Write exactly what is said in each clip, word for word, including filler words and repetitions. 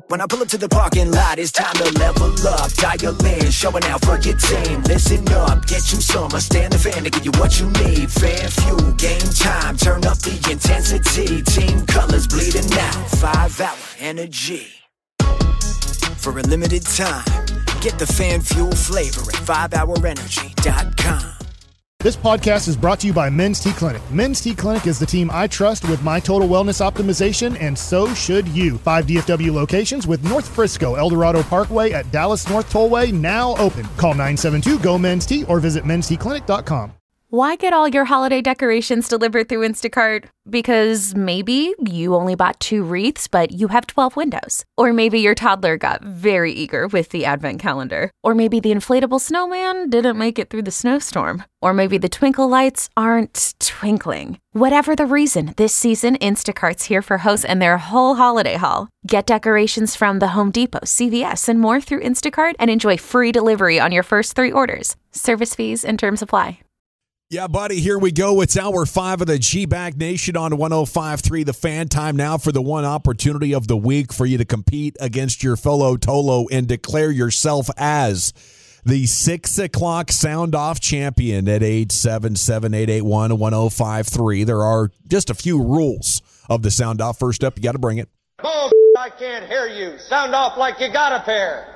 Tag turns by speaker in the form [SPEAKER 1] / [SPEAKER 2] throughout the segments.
[SPEAKER 1] When I pull up to the parking lot, it's time to level up. Dial in, showing out for your team. Listen up, get you some. I stand the fan to give you what you need. Fan fuel, game time, turn up the intensity. Team colors bleeding out, five hour energy. For a limited time, get the fan fuel flavor at five hour energy dot com.
[SPEAKER 2] This podcast is brought to you by Men's T Clinic. Men's T Clinic is the team I trust with my total wellness optimization, and so should you. Five D F W locations with North Frisco, El Dorado Parkway at Dallas North Tollway now open. Call nine seven two, G O, Men's T or visit men's t clinic dot com.
[SPEAKER 3] Why get all your holiday decorations delivered through Instacart? Because maybe you only bought two wreaths, but you have twelve windows. Or maybe your toddler got very eager with the advent calendar. Or maybe the inflatable snowman didn't make it through the snowstorm. Or maybe the twinkle lights aren't twinkling. Whatever the reason, this season, Instacart's here for hosts and their whole holiday haul. Get decorations from the Home Depot, C V S, and more through Instacart and enjoy free delivery on your first three orders. Service fees and terms apply.
[SPEAKER 4] Yeah, buddy, here we go. It's hour five of the G-Bag Nation on one oh five point three The Fan. Time now for the one opportunity of the week for you to compete against your fellow Tolo and declare yourself as the six o'clock sound off champion at eight seven seven, eight eight one, one oh five three. There are just a few rules of the sound off. First up, you got to bring it.
[SPEAKER 5] Oh, I can't hear you. Sound off like you got a pair.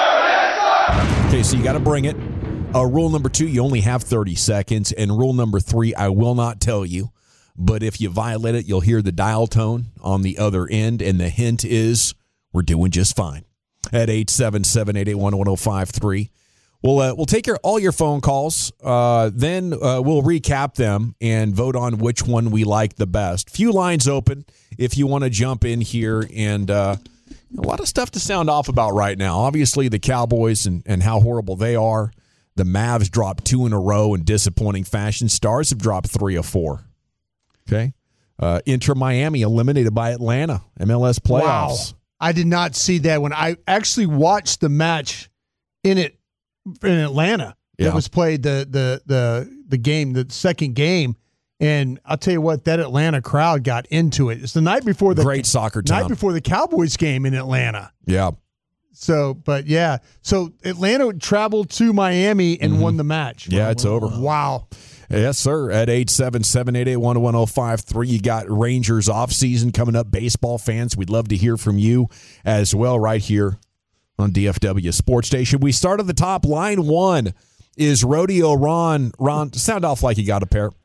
[SPEAKER 4] Okay, so you got to bring it. Uh, rule number two, you only have thirty seconds. And rule number three, I will not tell you. But if you violate it, you'll hear the dial tone on the other end. And the hint is we're doing just fine. At eight seven seven, eight eight one, one oh five three. We'll, uh, we'll take your, all your phone calls. Uh, then uh, we'll recap them and vote on which one we like the best. Few lines open if you want to jump in here. And uh, a lot of stuff to sound off about right now. Obviously, the Cowboys and, and how horrible they are. The Mavs dropped two in a row in disappointing fashion. Stars have dropped three of four. Okay. Uh, Inter Miami eliminated by Atlanta. M L S playoffs.
[SPEAKER 6] Wow. I did not see that when I actually watched the match in it in Atlanta.
[SPEAKER 4] Yeah.
[SPEAKER 6] That was played the the the the game, the second game. And I'll tell you what, that Atlanta crowd got into it. It's the night before the
[SPEAKER 4] great soccer town.
[SPEAKER 6] Night before the Cowboys game in Atlanta.
[SPEAKER 4] Yeah.
[SPEAKER 6] So, but yeah. So Atlanta traveled to Miami and mm-hmm. won the match.
[SPEAKER 4] Yeah, it's over.
[SPEAKER 6] Wow.
[SPEAKER 4] Yes, sir. At eight seven seven, eight eight one, one oh five three, you got Rangers offseason coming up. Baseball fans, we'd love to hear from you as well right here on D F W Sports Station. We start at the top. Line one is Rodeo Ron. Ron, sound off like you got a pair.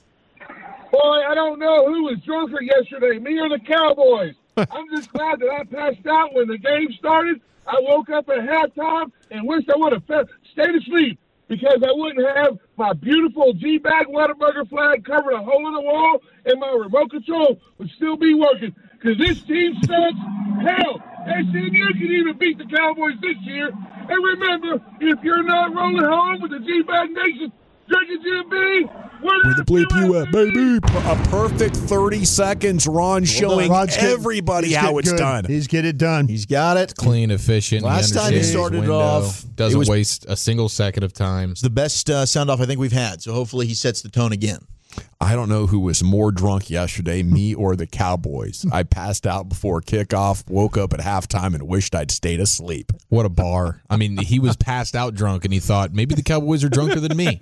[SPEAKER 7] Boy, I don't know who was drunker yesterday, me or the Cowboys. I'm just glad that I passed out when the game started. I woke up at halftime and wished I would have fe- stayed asleep because I wouldn't have my beautiful G-Bag Whataburger flag covering a hole in the wall, and my remote control would still be working because this team sucks. Hell, S M U can even beat the Cowboys this year. And remember, if you're not rolling home with the G-Bag Nation, drinking Jim B,
[SPEAKER 4] where the bleep you at, baby? A perfect thirty seconds. Ron showing
[SPEAKER 6] Ron's
[SPEAKER 4] everybody
[SPEAKER 6] getting,
[SPEAKER 4] how it's
[SPEAKER 6] good.
[SPEAKER 4] done.
[SPEAKER 6] He's get it done.
[SPEAKER 8] He's got it.
[SPEAKER 9] Clean, efficient.
[SPEAKER 8] Last
[SPEAKER 9] he
[SPEAKER 8] time he started
[SPEAKER 9] window,
[SPEAKER 8] off,
[SPEAKER 9] doesn't
[SPEAKER 8] it was,
[SPEAKER 9] waste a single second of time.
[SPEAKER 8] It's the best uh, sound off I think we've had. So hopefully he sets the tone again.
[SPEAKER 4] I don't know who was more drunk yesterday, me or the Cowboys. I passed out before kickoff, woke up at halftime, and wished I'd stayed asleep.
[SPEAKER 9] What a bar. I mean, he was passed out drunk, and he thought, maybe the Cowboys are drunker than me.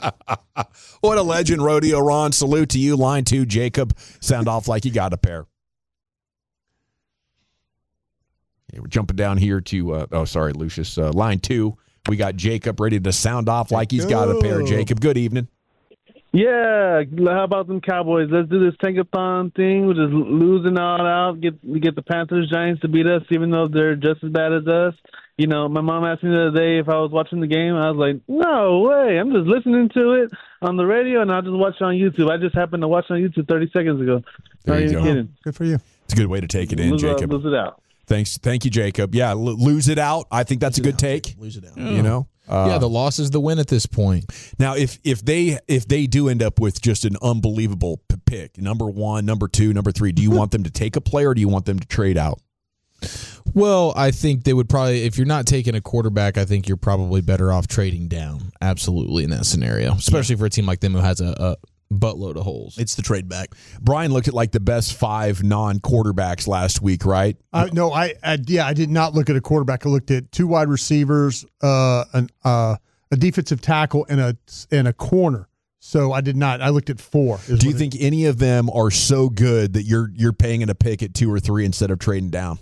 [SPEAKER 4] What a legend, Rodeo Ron. Salute to you. Line two, Jacob. Sound off like you got a pair. Okay, we're jumping down here to, uh, oh, sorry, Lucius. Uh, line two, we got Jacob ready to sound off like he's got a pair. Jacob, good evening.
[SPEAKER 10] Yeah, how about them Cowboys? Let's do this tankathon thing. We're just losing all out. Get we get the Panthers, Giants to beat us, even though they're just as bad as us. You know, my mom asked me the other day if I was watching the game. I was like, no way. I'm just listening to it on the radio, and I'll just watch it on YouTube. I just happened to watch it on YouTube thirty seconds ago.
[SPEAKER 4] There
[SPEAKER 10] Not
[SPEAKER 4] you
[SPEAKER 10] even
[SPEAKER 4] go.
[SPEAKER 10] kidding.
[SPEAKER 6] Good for you.
[SPEAKER 4] It's a good way to take it in,
[SPEAKER 10] lose,
[SPEAKER 4] Jacob.
[SPEAKER 10] Uh, lose it out.
[SPEAKER 4] Thanks, thank you, Jacob. Yeah, l- lose it out. I think that's
[SPEAKER 8] Lose
[SPEAKER 4] a good
[SPEAKER 8] out.
[SPEAKER 4] take.
[SPEAKER 8] Lose it out.
[SPEAKER 4] You know. Uh,
[SPEAKER 9] yeah, the loss is the win at this point.
[SPEAKER 4] Now, if if they if they do end up with just an unbelievable p- pick, number one, number two, number three, do you want them to take a player or do you want them to trade out?
[SPEAKER 9] Well, I think they would probably, if you're not taking a quarterback, I think you're probably better off trading down. Absolutely in that scenario, especially for a team like them who has a, a buttload of holes.
[SPEAKER 8] It's the trade back.
[SPEAKER 4] Brian looked at like the best five non-quarterbacks last week, right?
[SPEAKER 6] Uh, no, I, I yeah, I did not look at a quarterback. I looked at two wide receivers, uh, an, uh, a defensive tackle, and a and a corner. So I did not. I looked at four.
[SPEAKER 4] Do you think any of them are so good that you're you're paying in a pick at two or three instead of trading down?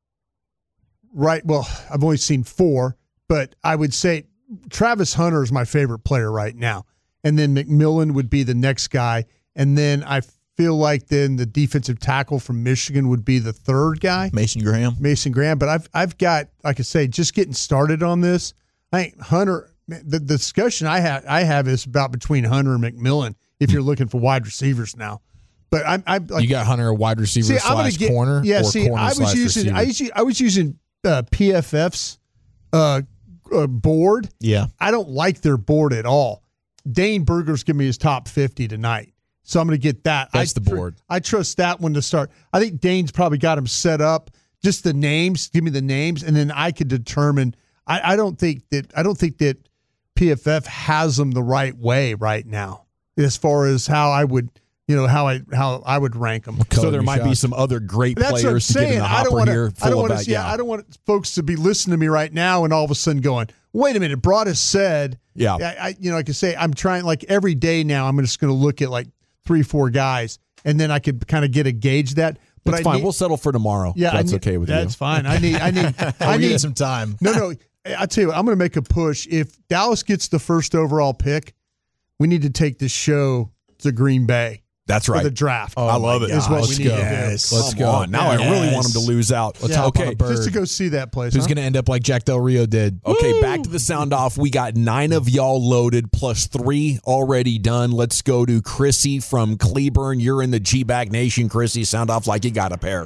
[SPEAKER 6] Right. Well, I've only seen four, but I would say Travis Hunter is my favorite player right now. And then McMillan would be the next guy. And then I feel like then the defensive tackle from Michigan would be the third guy.
[SPEAKER 8] Mason Graham.
[SPEAKER 6] Mason Graham. But I've I've got, like I say, just getting started on this. I think Hunter, the, the discussion I have I have is about between Hunter and McMillan if you're looking for wide receivers now. But I'm, I'm like,
[SPEAKER 9] you got Hunter a wide receiver
[SPEAKER 6] see,
[SPEAKER 9] slash
[SPEAKER 6] get,
[SPEAKER 9] corner.
[SPEAKER 6] Yeah,
[SPEAKER 9] or
[SPEAKER 6] see,
[SPEAKER 9] corner
[SPEAKER 6] I was
[SPEAKER 9] slash
[SPEAKER 6] using
[SPEAKER 9] receiver?
[SPEAKER 6] I was I was using uh, P F F's uh, uh, board.
[SPEAKER 8] Yeah,
[SPEAKER 6] I don't like their board at all. Dane Berger's giving me his top fifty tonight, so I'm going to get that.
[SPEAKER 9] That's
[SPEAKER 6] I
[SPEAKER 9] the board.
[SPEAKER 6] Tr- I trust that one to start. I think Dane's probably got him set up. Just the names, give me the names, and then I could determine. I, I don't think that I don't think that P F F has them the right way right now, as far as how I would, you know, how I how I would rank them.
[SPEAKER 4] So there might be some other great
[SPEAKER 6] That's what I'm
[SPEAKER 4] players to get in
[SPEAKER 6] saying.
[SPEAKER 4] the
[SPEAKER 6] I
[SPEAKER 4] hopper
[SPEAKER 6] don't want
[SPEAKER 4] here.
[SPEAKER 6] to. I don't
[SPEAKER 4] want
[SPEAKER 6] want to. Yeah, I don't want folks to be listening to me right now and all of a sudden going, "Wait a minute." Broadus said,
[SPEAKER 4] "Yeah."
[SPEAKER 6] I, I, you know, like I say, I'm trying. Like every day now, I'm just going to look at like three, four guys, and then I could kind of get a gauge that. But
[SPEAKER 4] That's
[SPEAKER 6] I
[SPEAKER 4] fine.
[SPEAKER 6] Need,
[SPEAKER 4] we'll settle for tomorrow.
[SPEAKER 6] Yeah,
[SPEAKER 4] if that's
[SPEAKER 6] I need,
[SPEAKER 4] okay with
[SPEAKER 6] that's
[SPEAKER 4] you.
[SPEAKER 6] That's fine. I need. I need. I need
[SPEAKER 8] some time.
[SPEAKER 6] No, no. I tell you what, I'm going to make a push. If Dallas gets the first overall pick, we need to take this show to Green Bay.
[SPEAKER 4] That's
[SPEAKER 6] for
[SPEAKER 4] right.
[SPEAKER 6] the draft.
[SPEAKER 4] Oh, I love it.
[SPEAKER 6] Is what
[SPEAKER 9] Let's
[SPEAKER 6] we need
[SPEAKER 9] go.
[SPEAKER 6] to do.
[SPEAKER 9] Yes. Let's
[SPEAKER 4] Come
[SPEAKER 9] go.
[SPEAKER 4] on. Now
[SPEAKER 6] Yes.
[SPEAKER 4] I really want him to lose out.
[SPEAKER 9] Let's hop on
[SPEAKER 4] okay.
[SPEAKER 9] a bird.
[SPEAKER 6] Just to go see that place.
[SPEAKER 9] Who's
[SPEAKER 6] huh?
[SPEAKER 9] going to end up like Jack Del Rio did?
[SPEAKER 4] Okay,
[SPEAKER 9] Woo!
[SPEAKER 4] back to the sound off. We got nine of y'all loaded, plus three already done. Let's go to Chrissy from Cleburne. You're in the G-Bag Nation, Chrissy. Sound off like you got a pair.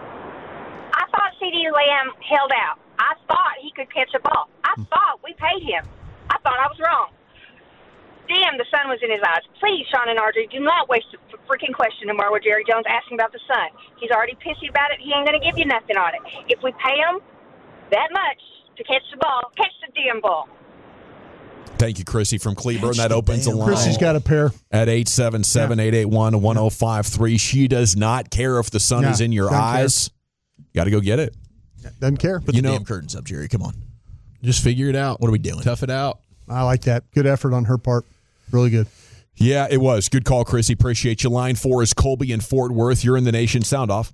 [SPEAKER 11] I thought CeeDee Lamb held out. I thought he could catch a ball. I thought we paid him. I thought I was wrong. Damn, the sun was in his eyes. Please, Sean and Audrey, do not waste a freaking question tomorrow with Jerry Jones asking about the sun. He's already pissy about it. He ain't going to give you nothing on it. If we pay him that much to catch the ball, catch the damn ball.
[SPEAKER 4] Thank you, Chrissy from Cleburne. That opens the line.
[SPEAKER 6] Chrissy's got a pair.
[SPEAKER 4] At eight seven seven, eight eight one, one oh five three. She does not care if the sun
[SPEAKER 6] Yeah,
[SPEAKER 4] is in your
[SPEAKER 6] doesn't
[SPEAKER 4] eyes. Got to go get it.
[SPEAKER 6] Doesn't care.
[SPEAKER 8] Put
[SPEAKER 4] You
[SPEAKER 8] the
[SPEAKER 4] know-
[SPEAKER 8] damn curtains up, Jerry. Come on.
[SPEAKER 9] Just figure it out.
[SPEAKER 8] What are we doing?
[SPEAKER 9] Tough it out.
[SPEAKER 6] I like that. Good effort on her part. Really good.
[SPEAKER 4] Yeah, it was. Good call, Chrissy. Appreciate you. Line four is Colby in Fort Worth. You're in the Nation. Sound off.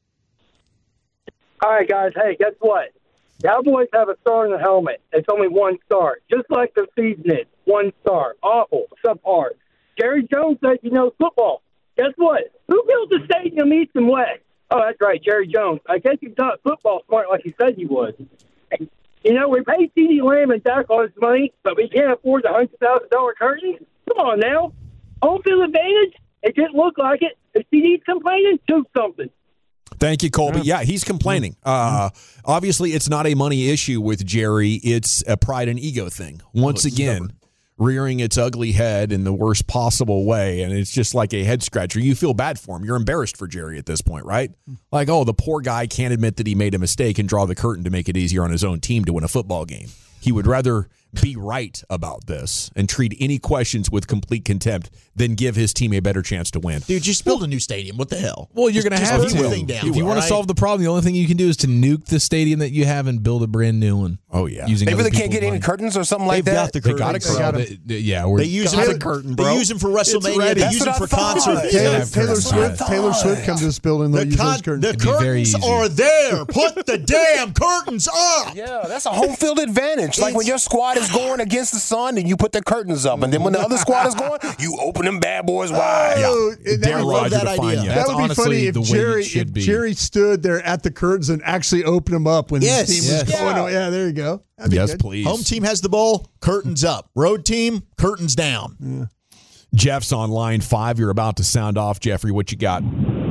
[SPEAKER 12] All right, guys. Hey, guess what? Cowboys have a star in the helmet. It's only one star, just like the season is. One star. Awful. Subpar. Jerry Jones said he knows football. Guess what? Who built the stadium east and west? Oh, that's right, Jerry Jones. I guess he's not football smart like he said he was. And, you know, we paid CeeDee Lamb and Dak all his money, but we can't afford the one hundred thousand dollars curtains? Come on now. Home field advantage? It didn't look like it. If C D's complaining, do something.
[SPEAKER 4] Thank you, Colby. Yeah, he's complaining. Uh, obviously, it's not a money issue with Jerry. It's a pride and ego thing. Once again, rearing its ugly head in the worst possible way, and it's just like a head scratcher. You feel bad for him. You're embarrassed for Jerry at this point, right? Like, oh, the poor guy can't admit that he made a mistake and draw the curtain to make it easier on his own team to win a football game. He would rather be right about this and treat any questions with complete contempt than give his team a better chance to win.
[SPEAKER 8] Dude, just build a new stadium. What the hell?
[SPEAKER 9] Well, you're going to
[SPEAKER 8] Just
[SPEAKER 9] have
[SPEAKER 8] move
[SPEAKER 9] to.
[SPEAKER 8] the thing down,
[SPEAKER 9] If you want
[SPEAKER 8] all
[SPEAKER 9] to
[SPEAKER 8] right?
[SPEAKER 9] solve the problem, the only thing you can do is to nuke the stadium that you have and build a brand new one.
[SPEAKER 4] Oh, yeah.
[SPEAKER 9] Using
[SPEAKER 13] Maybe
[SPEAKER 9] other
[SPEAKER 13] they can't
[SPEAKER 9] people's
[SPEAKER 13] get any
[SPEAKER 9] money.
[SPEAKER 13] curtains or something like
[SPEAKER 8] They've
[SPEAKER 13] that.
[SPEAKER 8] got the
[SPEAKER 9] They
[SPEAKER 8] curtains.
[SPEAKER 9] got a curtain.
[SPEAKER 6] got
[SPEAKER 9] They- they- Yeah, we're
[SPEAKER 8] They use
[SPEAKER 6] Got
[SPEAKER 8] them
[SPEAKER 6] a
[SPEAKER 8] for
[SPEAKER 6] curtain,
[SPEAKER 8] They
[SPEAKER 6] bro.
[SPEAKER 8] use them for
[SPEAKER 6] It's
[SPEAKER 8] WrestleMania.
[SPEAKER 6] ready.
[SPEAKER 8] They
[SPEAKER 6] That's
[SPEAKER 8] use
[SPEAKER 13] what
[SPEAKER 8] them
[SPEAKER 13] I
[SPEAKER 8] for
[SPEAKER 13] thought.
[SPEAKER 8] concerts.
[SPEAKER 6] Taylor,
[SPEAKER 9] Yeah,
[SPEAKER 6] Taylor
[SPEAKER 9] for-
[SPEAKER 6] Swift. Taylor Swift comes to this building. They'll
[SPEAKER 8] The,
[SPEAKER 6] use
[SPEAKER 8] con-
[SPEAKER 6] those curtains.
[SPEAKER 8] the
[SPEAKER 9] It'd be very
[SPEAKER 8] curtains
[SPEAKER 9] easy.
[SPEAKER 8] are there. Put the damn curtains up.
[SPEAKER 13] Yeah, that's a home field advantage. Like when your squad is going against the sun and you put the curtains up, and then when the other squad is going, you open them bad boys wide.
[SPEAKER 6] Oh, and that
[SPEAKER 4] Dare
[SPEAKER 6] would-
[SPEAKER 4] Roger
[SPEAKER 8] that
[SPEAKER 4] to find
[SPEAKER 8] idea.
[SPEAKER 4] you.
[SPEAKER 6] That
[SPEAKER 9] That's
[SPEAKER 6] would be
[SPEAKER 9] honestly
[SPEAKER 6] funny if
[SPEAKER 9] the way
[SPEAKER 6] Jerry
[SPEAKER 9] it should
[SPEAKER 6] if
[SPEAKER 9] be.
[SPEAKER 6] Jerry stood there at the curtains and actually opened them up when
[SPEAKER 8] Yes.
[SPEAKER 6] his team was
[SPEAKER 9] Yes.
[SPEAKER 6] going. on. Yeah, there you go. That'd be
[SPEAKER 4] Yes,
[SPEAKER 6] good.
[SPEAKER 4] please.
[SPEAKER 8] Home team has the ball. Curtains up. Road team, curtains down.
[SPEAKER 4] Jeff's on line five. You're about to sound off. Jeffrey, what you got?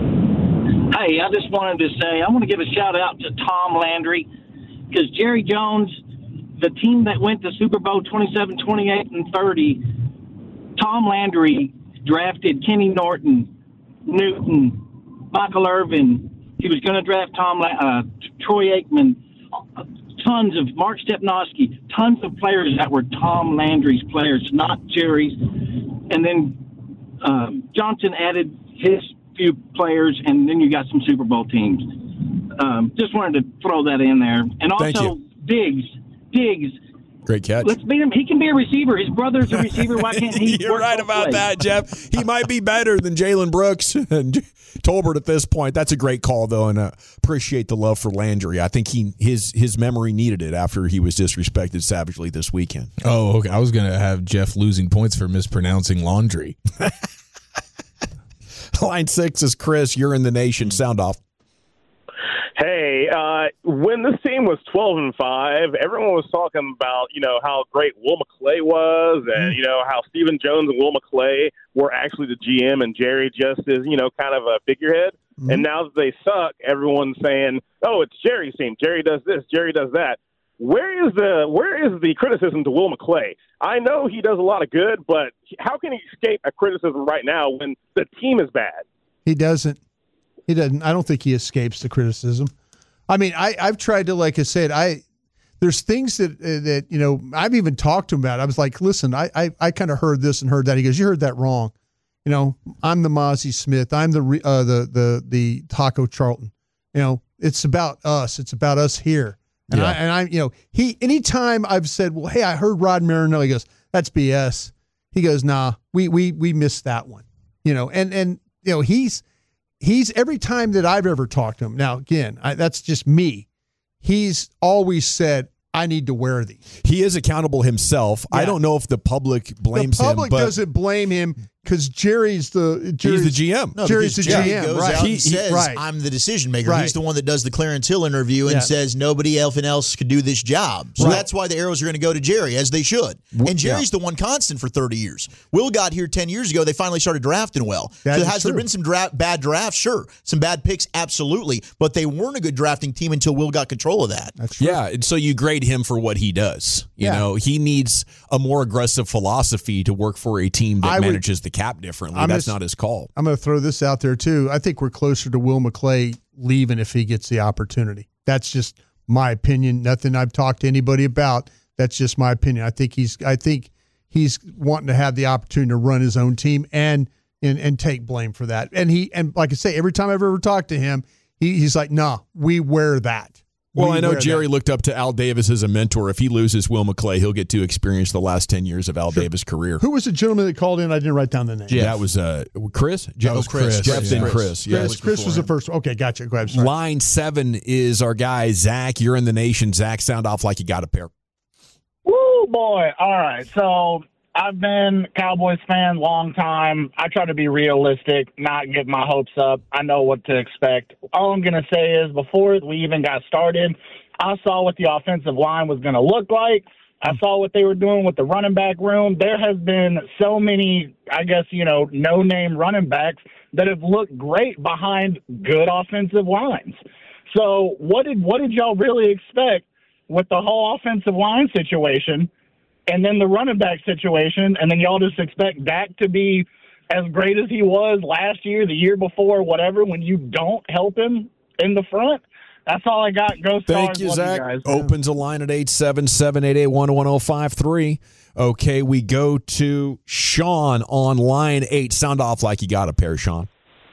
[SPEAKER 14] Hey, I just wanted to say, I want to give a shout out to Tom Landry because Jerry Jones, the team that went to Super Bowl twenty-seven, twenty-eight, and thirty, Tom Landry drafted Kenny Norton, Newton, Michael Irvin. He was going to draft Tom, uh, Troy Aikman, tons of Mark Stepnoski, tons of players that were Tom Landry's players, not Jerry's. And then Um, Johnson added his few players, and then you got some Super Bowl teams. Um, just wanted to throw that in there. And
[SPEAKER 4] Thank
[SPEAKER 14] also,
[SPEAKER 4] you.
[SPEAKER 14] Diggs. Diggs.
[SPEAKER 4] Great catch.
[SPEAKER 14] Let's beat him. He can be a receiver. His brother's a receiver. Why can't he?
[SPEAKER 4] You're
[SPEAKER 14] work
[SPEAKER 4] right
[SPEAKER 14] both
[SPEAKER 4] about
[SPEAKER 14] ways?
[SPEAKER 4] that, Jeff. He might be better than Jalen Brooks and Tolbert at this point. That's a great call, though, and uh, appreciate the love for Landry. I think he his his memory needed it after he was disrespected savagely this weekend.
[SPEAKER 9] Oh, okay. I was going to have Jeff losing points for mispronouncing laundry.
[SPEAKER 4] Line six is Chris. You're in the nation. Sound off.
[SPEAKER 15] Hey, uh, when this team was twelve and five, everyone was talking about, you know, how great Will McClay was and, you know, how Stephen Jones and Will McClay were actually the G M and Jerry just is, you know, kind of a figurehead. Mm-hmm. And now that they suck, everyone's saying, oh, it's Jerry's team. Jerry does this. Jerry does that. Where is the where is the criticism to Will McClay? I know he does a lot of good, but how can he escape a criticism right now when the team is bad?
[SPEAKER 6] He doesn't. He doesn't. I don't think he escapes the criticism. I mean, I, I've tried to, like I said, I there's things that uh, that you know I've even talked to him about. I was like, listen, I I, I kind of heard this and heard that. He goes, you heard that wrong. You know, I'm the Mozzie Smith. I'm the uh, the the the Taco Charlton. You know, it's about us. It's about us here. And
[SPEAKER 4] Yeah.
[SPEAKER 6] I and I you know he anytime I've said, well, hey, I heard Rod Marinelli. He goes, that's B S. He goes, nah, we we we missed that one. You know, and and you know he's. He's every time that I've ever talked to him. Now, again, I, that's just me. He's always said, I need to wear these.
[SPEAKER 4] He is accountable himself.
[SPEAKER 6] Yeah.
[SPEAKER 4] I don't know if the public blames
[SPEAKER 6] the public
[SPEAKER 4] him, but
[SPEAKER 6] doesn't blame him because Jerry's the Jerry's,
[SPEAKER 4] he's the G M.
[SPEAKER 8] No,
[SPEAKER 6] Jerry's the
[SPEAKER 8] because Jerry
[SPEAKER 6] G M.
[SPEAKER 8] goes
[SPEAKER 6] Right.
[SPEAKER 8] out
[SPEAKER 6] He-
[SPEAKER 8] and
[SPEAKER 6] he-
[SPEAKER 8] says,
[SPEAKER 6] right.
[SPEAKER 8] I'm the decision maker.
[SPEAKER 6] Right.
[SPEAKER 8] He's the one that does the Clarence Hill interview and
[SPEAKER 6] Yeah.
[SPEAKER 8] says nobody else else could do this job. So
[SPEAKER 6] Right.
[SPEAKER 8] that's why the arrows are going to go to Jerry, as they should. And Jerry's the one constant for thirty years. Will got here ten years ago. They finally started drafting well.
[SPEAKER 6] That
[SPEAKER 8] so
[SPEAKER 6] is
[SPEAKER 8] has there
[SPEAKER 6] true.
[SPEAKER 8] been some dra- bad drafts? Sure. Some bad picks? Absolutely. But they weren't a good drafting team until Will got control of that.
[SPEAKER 6] That's true.
[SPEAKER 4] Yeah, and so you grade him for what he does. You
[SPEAKER 6] Yeah.
[SPEAKER 4] know, he needs a more aggressive philosophy to work for a team that
[SPEAKER 6] I would-
[SPEAKER 4] manages the cap differently.
[SPEAKER 6] I'm
[SPEAKER 4] That's
[SPEAKER 6] just-
[SPEAKER 4] not his call.
[SPEAKER 6] I'm going to throw this out there, too. I think we're closer to Will McClay leaving if he gets the opportunity. That's just my opinion. Nothing I've talked to anybody about. That's just my opinion. I think he's I think he's wanting to have the opportunity to run his own team and and, and take blame for that. And he and like I say, every time I've ever talked to him, he, he's like, nah, we wear that.
[SPEAKER 4] Well,
[SPEAKER 6] We
[SPEAKER 4] I know
[SPEAKER 6] wear
[SPEAKER 4] Jerry
[SPEAKER 6] that.
[SPEAKER 4] looked up to Al Davis as a mentor. If he loses Will McClay, he'll get to experience the last ten years of Al Davis' career.
[SPEAKER 6] Who was the gentleman that called in? I didn't write down the name.
[SPEAKER 4] That was uh, Chris? Jeff
[SPEAKER 8] was Chris.
[SPEAKER 4] Jeff
[SPEAKER 8] Chris,
[SPEAKER 4] then
[SPEAKER 8] yeah.
[SPEAKER 4] Chris. Yeah.
[SPEAKER 6] Chris, Chris was the first. Okay, gotcha. Go ahead. Sorry.
[SPEAKER 4] Line seven is our guy, Zach. You're in the nation. Zach, sound off like you got a pair.
[SPEAKER 16] Woo, boy. All right. So I've been a Cowboys fan long time. I try to be realistic, not get my hopes up. I know what to expect. All I'm going to say is before we even got started, I saw what the offensive line was going to look like. I saw what they were doing with the running back room. There has been so many, I guess, you know, no-name running backs that have looked great behind good offensive lines. So what did what did y'all really expect with the whole offensive line situation and then the running back situation, and then y'all just expect Dak to be as great as he was last year, the year before, whatever, when you don't help him in the front? That's all I got. Go Stars.
[SPEAKER 4] Thank you,
[SPEAKER 16] Love
[SPEAKER 4] Zach.
[SPEAKER 16] guys.
[SPEAKER 4] Opens a line at eight seven seven, eight eight one, one oh five three. Okay, we go to Sean on line eight. Sound off like you got a pair, Sean.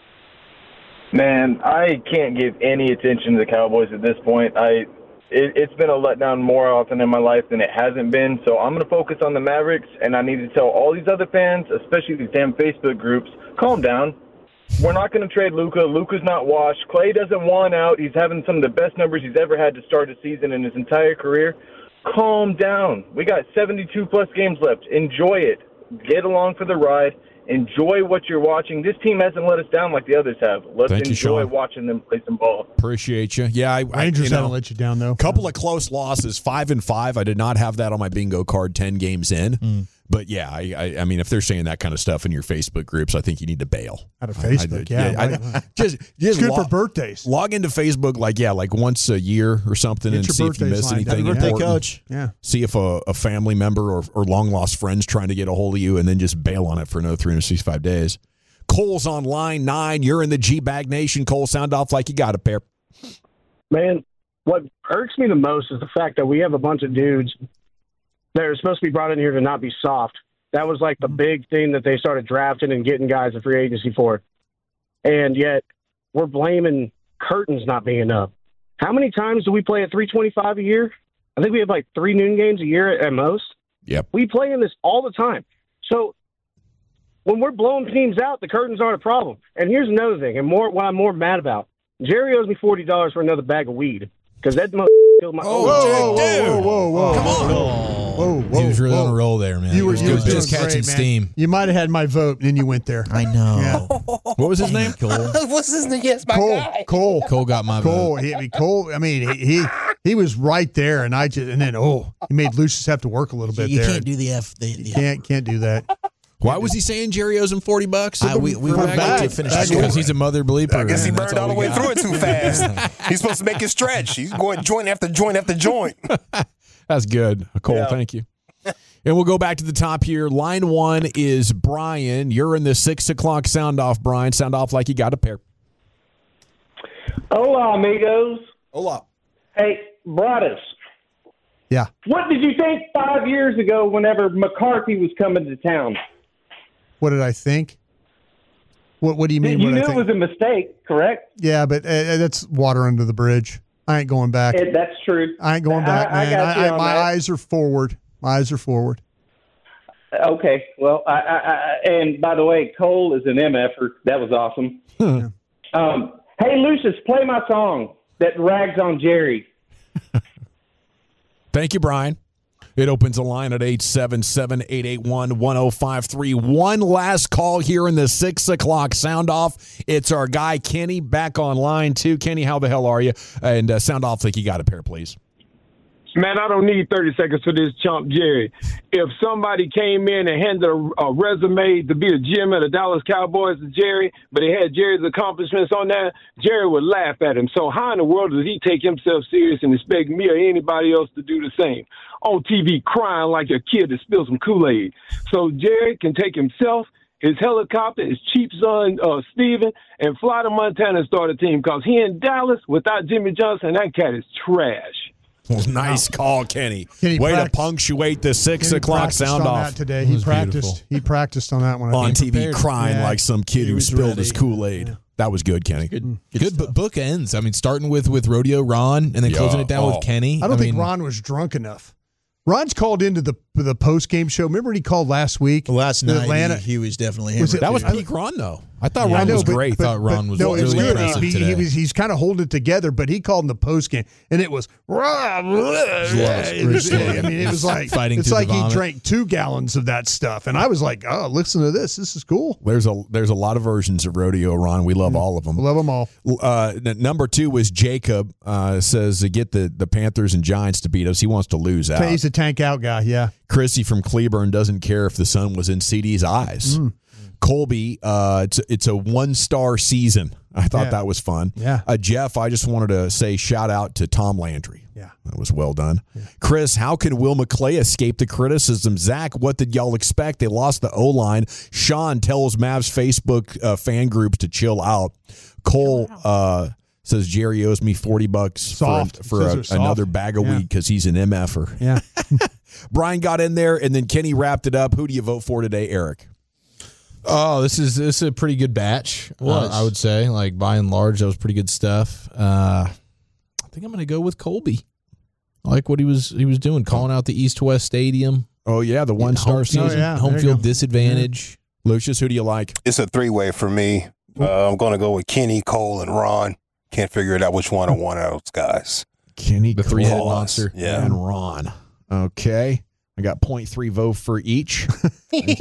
[SPEAKER 17] Man, I can't give any attention to the Cowboys at this point. I it, it's been a letdown more often in my life than it hasn't been. So I'm going to focus on the Mavericks, and I need to tell all these other fans, especially these damn Facebook groups, calm down. We're not going to trade Luka. Luka's not washed. Clay doesn't want out. He's having some of the best numbers he's ever had to start a season in his entire career. Calm down. We got seventy-two plus games left. Enjoy it. Get along for the ride. Enjoy what you're watching. This team hasn't let us down like the others have. Let's
[SPEAKER 4] Thank you,
[SPEAKER 17] enjoy
[SPEAKER 4] Sean.
[SPEAKER 17] watching them play some ball.
[SPEAKER 4] Appreciate you. Yeah, I, I
[SPEAKER 6] Rangers
[SPEAKER 4] you know,
[SPEAKER 6] haven't let you down, though.
[SPEAKER 4] couple of close losses, five and five. I did not have that on my bingo card ten games in.
[SPEAKER 6] Mm.
[SPEAKER 4] But yeah, I, I, I mean, if they're saying that kind of stuff in your Facebook groups, I think you need to bail.
[SPEAKER 6] Out of Facebook,
[SPEAKER 4] I,
[SPEAKER 6] yeah.
[SPEAKER 4] I,
[SPEAKER 6] right.
[SPEAKER 4] just,
[SPEAKER 6] It's
[SPEAKER 4] just
[SPEAKER 6] good
[SPEAKER 4] log,
[SPEAKER 6] for birthdays.
[SPEAKER 4] Log into Facebook, like yeah, like once a year or something,
[SPEAKER 6] Get
[SPEAKER 4] and
[SPEAKER 6] your
[SPEAKER 4] see if you
[SPEAKER 6] birthdays
[SPEAKER 4] miss
[SPEAKER 6] lined up.
[SPEAKER 4] anything
[SPEAKER 6] Happy birthday,
[SPEAKER 4] important.
[SPEAKER 8] Coach.
[SPEAKER 6] Yeah.
[SPEAKER 4] See if a, a family member or, or long lost friends trying to get a hold of you, and then just bail on it for another three hundred sixty-five days. Cole's on line nine. You're in the G-Bag Nation. Cole, sound off like you got a pair.
[SPEAKER 18] Man, what irks me the most is the fact that we have a bunch of dudes that are supposed to be brought in here to not be soft. That was like the big thing that they started drafting and getting guys in free agency for. And yet we're blaming curtains not being up. How many times do we play at three twenty-five a year? I think we have like three noon games a year at most.
[SPEAKER 4] Yep.
[SPEAKER 18] We play in this all the time. So when we're blowing teams out, the curtains aren't a problem. And here's another thing, and more what I'm more mad about. Jerry owes me forty dollars for another bag of weed because that mother killed my.
[SPEAKER 6] Oh, whoa, whoa, whoa, whoa, whoa!
[SPEAKER 9] Come on.
[SPEAKER 6] Whoa, whoa,
[SPEAKER 9] He was really
[SPEAKER 6] whoa.
[SPEAKER 9] on a roll there, man.
[SPEAKER 6] You were,
[SPEAKER 9] He
[SPEAKER 6] you were
[SPEAKER 9] was
[SPEAKER 6] doing
[SPEAKER 9] just catching
[SPEAKER 6] great, man.
[SPEAKER 9] steam.
[SPEAKER 6] You might have had my vote, and then you went there.
[SPEAKER 8] I know.
[SPEAKER 6] Yeah.
[SPEAKER 4] What was his name?
[SPEAKER 9] Cole.
[SPEAKER 13] What's his name? Yes, my
[SPEAKER 6] Cole,
[SPEAKER 13] guy.
[SPEAKER 6] Cole,
[SPEAKER 9] Cole got my
[SPEAKER 6] Cole.
[SPEAKER 9] vote.
[SPEAKER 6] He, I mean, Cole. I mean, he, he he was right there, and I just and then oh, he made Lucius have to work a little bit
[SPEAKER 8] You
[SPEAKER 6] there.
[SPEAKER 8] can't do the F. The, the
[SPEAKER 6] Can't can't do that.
[SPEAKER 4] Why was he saying Jerry owes him forty bucks?
[SPEAKER 8] I, we we
[SPEAKER 6] For
[SPEAKER 8] were
[SPEAKER 6] back.
[SPEAKER 8] back to finish the
[SPEAKER 6] Back
[SPEAKER 8] story.
[SPEAKER 9] Because he's a mother bleeper.
[SPEAKER 13] I guess he
[SPEAKER 9] and that's
[SPEAKER 13] burned all the
[SPEAKER 9] we
[SPEAKER 13] way
[SPEAKER 9] got.
[SPEAKER 13] through it too fast. He's supposed to make it stretch. He's going joint after joint after joint.
[SPEAKER 4] That's good. Cole,
[SPEAKER 18] Yeah.
[SPEAKER 4] thank you. And we'll go back to the top here. Line one is Brian. You're in the six o'clock sound off, Brian. Sound off like you got a pair.
[SPEAKER 14] Hola, amigos.
[SPEAKER 8] Hola.
[SPEAKER 14] Hey, Broadus,
[SPEAKER 6] Yeah.
[SPEAKER 14] what did you think five years ago whenever McCarthy was coming to town?
[SPEAKER 6] What did I think? What What do you mean?
[SPEAKER 14] You
[SPEAKER 6] what
[SPEAKER 14] knew
[SPEAKER 6] I
[SPEAKER 14] it
[SPEAKER 6] think?
[SPEAKER 14] was a mistake, correct?
[SPEAKER 6] Yeah, but uh, that's water under the bridge. I ain't going back.
[SPEAKER 14] It, that's true.
[SPEAKER 6] I ain't going back,
[SPEAKER 14] I, I
[SPEAKER 6] man.
[SPEAKER 14] got you
[SPEAKER 6] I, I,
[SPEAKER 14] on
[SPEAKER 6] my
[SPEAKER 14] that.
[SPEAKER 6] eyes are forward. My eyes are forward.
[SPEAKER 14] Okay. Well, I, I, I, and by the way, Cole is an M F-er. That was awesome. um, hey, Lucius, play my song that rags on Jerry.
[SPEAKER 4] Thank you, Brian. It opens a line at eight seven seven, eight eight one, one oh five three. One last call here in the six o'clock sound off. It's our guy, Kenny, back on line two. Kenny, how the hell are you? And uh, sound off like you got a pair, please.
[SPEAKER 7] Man, I don't need thirty seconds for this chump Jerry. If somebody came in and handed a, a resume to be a G M at the Dallas Cowboys to Jerry, but they had Jerry's accomplishments on there, Jerry would laugh at him. So how in the world does he take himself serious and expect me or anybody else to do the same? On T V crying like a kid that spilled some Kool-Aid. So Jerry can take himself, his helicopter, his cheap son, uh, Steven, and fly to Montana and start a team because he in Dallas without Jimmy Johnson, that cat is trash.
[SPEAKER 4] Well, nice call, Kenny.
[SPEAKER 6] Kenny
[SPEAKER 4] Way
[SPEAKER 6] practiced-
[SPEAKER 4] to punctuate the six
[SPEAKER 6] Kenny
[SPEAKER 4] o'clock
[SPEAKER 6] practiced
[SPEAKER 4] sound
[SPEAKER 6] on
[SPEAKER 4] off.
[SPEAKER 6] that today.
[SPEAKER 9] It
[SPEAKER 6] He
[SPEAKER 9] was
[SPEAKER 6] practiced.
[SPEAKER 9] beautiful.
[SPEAKER 6] He practiced on that one. I
[SPEAKER 4] On
[SPEAKER 6] think.
[SPEAKER 4] T V crying
[SPEAKER 6] Yeah.
[SPEAKER 4] like some kid
[SPEAKER 6] He
[SPEAKER 4] who
[SPEAKER 6] was
[SPEAKER 4] spilled
[SPEAKER 6] ready.
[SPEAKER 4] his Kool-Aid. That was good, Kenny.
[SPEAKER 9] Good, good but book ends. I mean, starting with with Rodeo Ron and then
[SPEAKER 4] Yeah.
[SPEAKER 9] closing it down
[SPEAKER 4] Oh.
[SPEAKER 9] with Kenny.
[SPEAKER 6] I don't think
[SPEAKER 9] mean,
[SPEAKER 6] Ron was drunk enough. Ron's called into the the post game show. Remember when he called last week?
[SPEAKER 8] Last
[SPEAKER 6] The
[SPEAKER 8] night,
[SPEAKER 6] Atlanta.
[SPEAKER 8] he, he was definitely
[SPEAKER 6] Was
[SPEAKER 8] hammered.
[SPEAKER 6] it-
[SPEAKER 4] That was
[SPEAKER 6] I-
[SPEAKER 4] peak Ron, though. I thought
[SPEAKER 6] Yeah,
[SPEAKER 4] Ron
[SPEAKER 6] I know,
[SPEAKER 4] was
[SPEAKER 6] but-
[SPEAKER 4] great.
[SPEAKER 6] but-
[SPEAKER 9] thought Ron
[SPEAKER 6] but
[SPEAKER 9] was
[SPEAKER 6] no, it was
[SPEAKER 9] really
[SPEAKER 6] good.
[SPEAKER 9] impressive
[SPEAKER 6] He, he
[SPEAKER 9] today.
[SPEAKER 6] was he's kind of holding it together, but he called in the post game, and it was. It was- I mean, it was like
[SPEAKER 9] Fighting
[SPEAKER 6] It's
[SPEAKER 9] through
[SPEAKER 6] like
[SPEAKER 9] the
[SPEAKER 6] he
[SPEAKER 9] vomit.
[SPEAKER 6] drank two gallons of that stuff, and I was like, "Oh, listen to this. This is cool.
[SPEAKER 4] There's a there's a lot of versions of Rodeo Ron. We love all of them.
[SPEAKER 6] Love them all."
[SPEAKER 4] Uh, n- number two was Jacob. Uh, says uh, get the, the Panthers and Giants to beat us. He wants to lose out.
[SPEAKER 6] He's a tank out guy. Yeah.
[SPEAKER 4] Chrissy from Cleburne doesn't care if the sun was in C D's eyes.
[SPEAKER 6] Mm.
[SPEAKER 4] Colby, uh, it's it's a one star season. I thought
[SPEAKER 6] Yeah.
[SPEAKER 4] that was fun.
[SPEAKER 6] Yeah.
[SPEAKER 4] Uh, Jeff, I just wanted to say shout out to Tom Landry.
[SPEAKER 6] Yeah.
[SPEAKER 4] That was well done. Chris, how can Will McClay escape the criticism? Zach, what did y'all expect? They lost the O-line. Sean tells Mavs Facebook uh, fan groups to chill out. Cole uh, says Jerry owes me forty bucks
[SPEAKER 6] Soft.
[SPEAKER 4] for, for
[SPEAKER 6] Says
[SPEAKER 4] a,
[SPEAKER 6] they're soft.
[SPEAKER 4] another bag of
[SPEAKER 6] Yeah.
[SPEAKER 4] weed because he's an M F-er.
[SPEAKER 6] Yeah.
[SPEAKER 4] Brian got in there, and then Kenny wrapped it up. Who do you vote for today, Eric?
[SPEAKER 9] Oh, this is this is a pretty good batch. Uh,
[SPEAKER 4] Was.
[SPEAKER 9] I would say, like by and large, that was pretty good stuff. Uh, I think I'm going to go with Colby. I like what he was he was doing, calling out the East West Stadium.
[SPEAKER 4] Oh yeah, the one star
[SPEAKER 9] home
[SPEAKER 4] season.
[SPEAKER 9] field,
[SPEAKER 6] Oh, yeah.
[SPEAKER 9] home
[SPEAKER 6] There you
[SPEAKER 9] field
[SPEAKER 6] go.
[SPEAKER 9] disadvantage.
[SPEAKER 4] Lucius, who do you like?
[SPEAKER 13] It's a three way for me. Uh, I'm going to go with Kenny, Cole, and Ron. Can't figure it out which one I want out of those guys.
[SPEAKER 4] Kenny,
[SPEAKER 9] The three-headed
[SPEAKER 4] Cole,
[SPEAKER 9] monster.
[SPEAKER 13] Yeah.
[SPEAKER 4] and Ron. Okay. I got point three vote for each.
[SPEAKER 13] It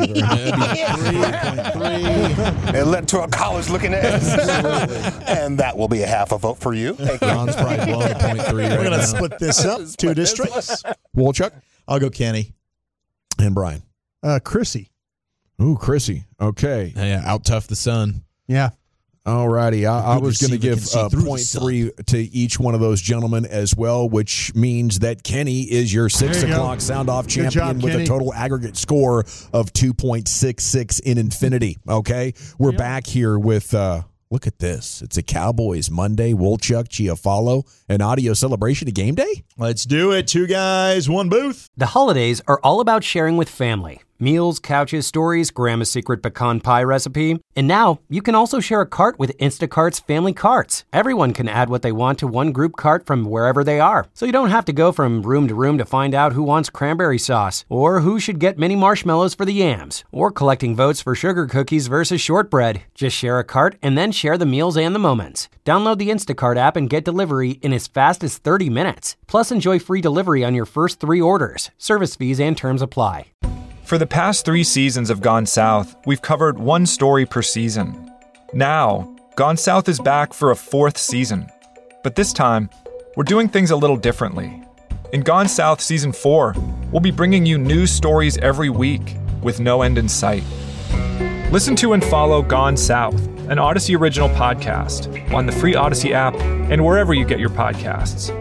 [SPEAKER 13] led to a college looking at us. And that will be a half a vote for you. Thank you.
[SPEAKER 9] Ron's probably blowing a point three right
[SPEAKER 8] We're going
[SPEAKER 9] now.
[SPEAKER 8] to split this up, two districts.
[SPEAKER 4] Wolchuk
[SPEAKER 8] I'll go Kenny.
[SPEAKER 4] and Brian.
[SPEAKER 6] Uh, Chrissy.
[SPEAKER 4] Ooh, Chrissy. Okay.
[SPEAKER 9] Yeah, out tough the sun.
[SPEAKER 6] Yeah.
[SPEAKER 4] All righty. I, I
[SPEAKER 8] Good
[SPEAKER 4] was going to
[SPEAKER 8] receiver
[SPEAKER 4] give
[SPEAKER 8] can see
[SPEAKER 4] uh,
[SPEAKER 8] through the
[SPEAKER 4] point
[SPEAKER 8] sun.
[SPEAKER 4] three to each one of those gentlemen as well, which means that Kenny is your six
[SPEAKER 6] There you go.
[SPEAKER 4] o'clock sound off
[SPEAKER 6] Good
[SPEAKER 4] champion
[SPEAKER 6] job,
[SPEAKER 4] with
[SPEAKER 6] Kenny.
[SPEAKER 4] a total aggregate score of two point six six in infinity. Okay. We're back here with, uh, look at this. It's a Cowboys Monday, Wolchuk, Chiafalo, an audio celebration of game day.
[SPEAKER 8] Let's do it. Two guys, one booth.
[SPEAKER 19] The holidays are all about sharing with family. Meals, couches, stories, Grandma's secret pecan pie recipe. And now, you can also share a cart with Instacart's Family Carts. Everyone can add what they want to one group cart from wherever they are. So you don't have to go from room to room to find out who wants cranberry sauce, or who should get mini marshmallows for the yams, or collecting votes for sugar cookies versus shortbread. Just share a cart and then share the meals and the moments. Download the Instacart app and get delivery in as fast as thirty minutes. Plus, enjoy free delivery on your first three orders. Service fees and terms apply.
[SPEAKER 20] For the past three seasons of Gone South, we've covered one story per season. Now, Gone South is back for a fourth season. But this time, we're doing things a little differently. In Gone South Season four, we'll be bringing you new stories every week with no end in sight. Listen to and follow Gone South, an Odyssey original podcast, on the free Odyssey app and wherever you get your podcasts.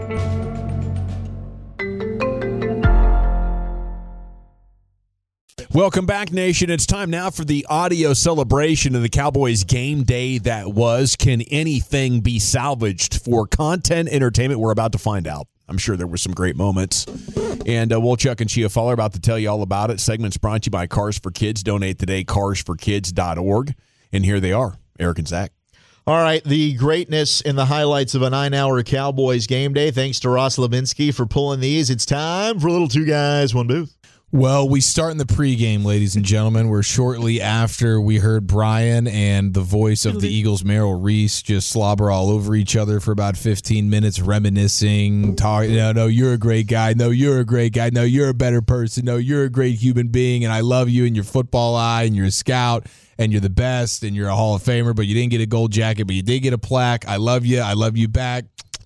[SPEAKER 4] Welcome back, Nation. It's time now for the audio celebration of the Cowboys game day that was. Can anything be salvaged for content entertainment? We're about to find out. I'm sure there were some great moments. And uh, Wolchuk and Chiafalo are about to tell you all about it. Segment's brought to you by Cars for Kids. Donate today, cars for kids dot org. And here they are, Eric and Zach.
[SPEAKER 8] All right, the greatness and the highlights of a nine-hour Cowboys game day. Thanks to Ross Levinsky for pulling these. It's time for a little two guys, one booth.
[SPEAKER 9] Well, we start in the pregame, ladies and gentlemen. We're shortly after we heard Brian and the voice of the Eagles, Merrill Reese, just slobber all over each other for about fifteen minutes, reminiscing, talking, no, no, you're a great guy. No, you're a great guy. No, you're a better person. No, you're a great human being, and I love you and your football eye, and you're a scout, and you're the best, and you're a Hall of Famer, but you didn't get a gold jacket, but you did get a plaque. I love you. I love you back.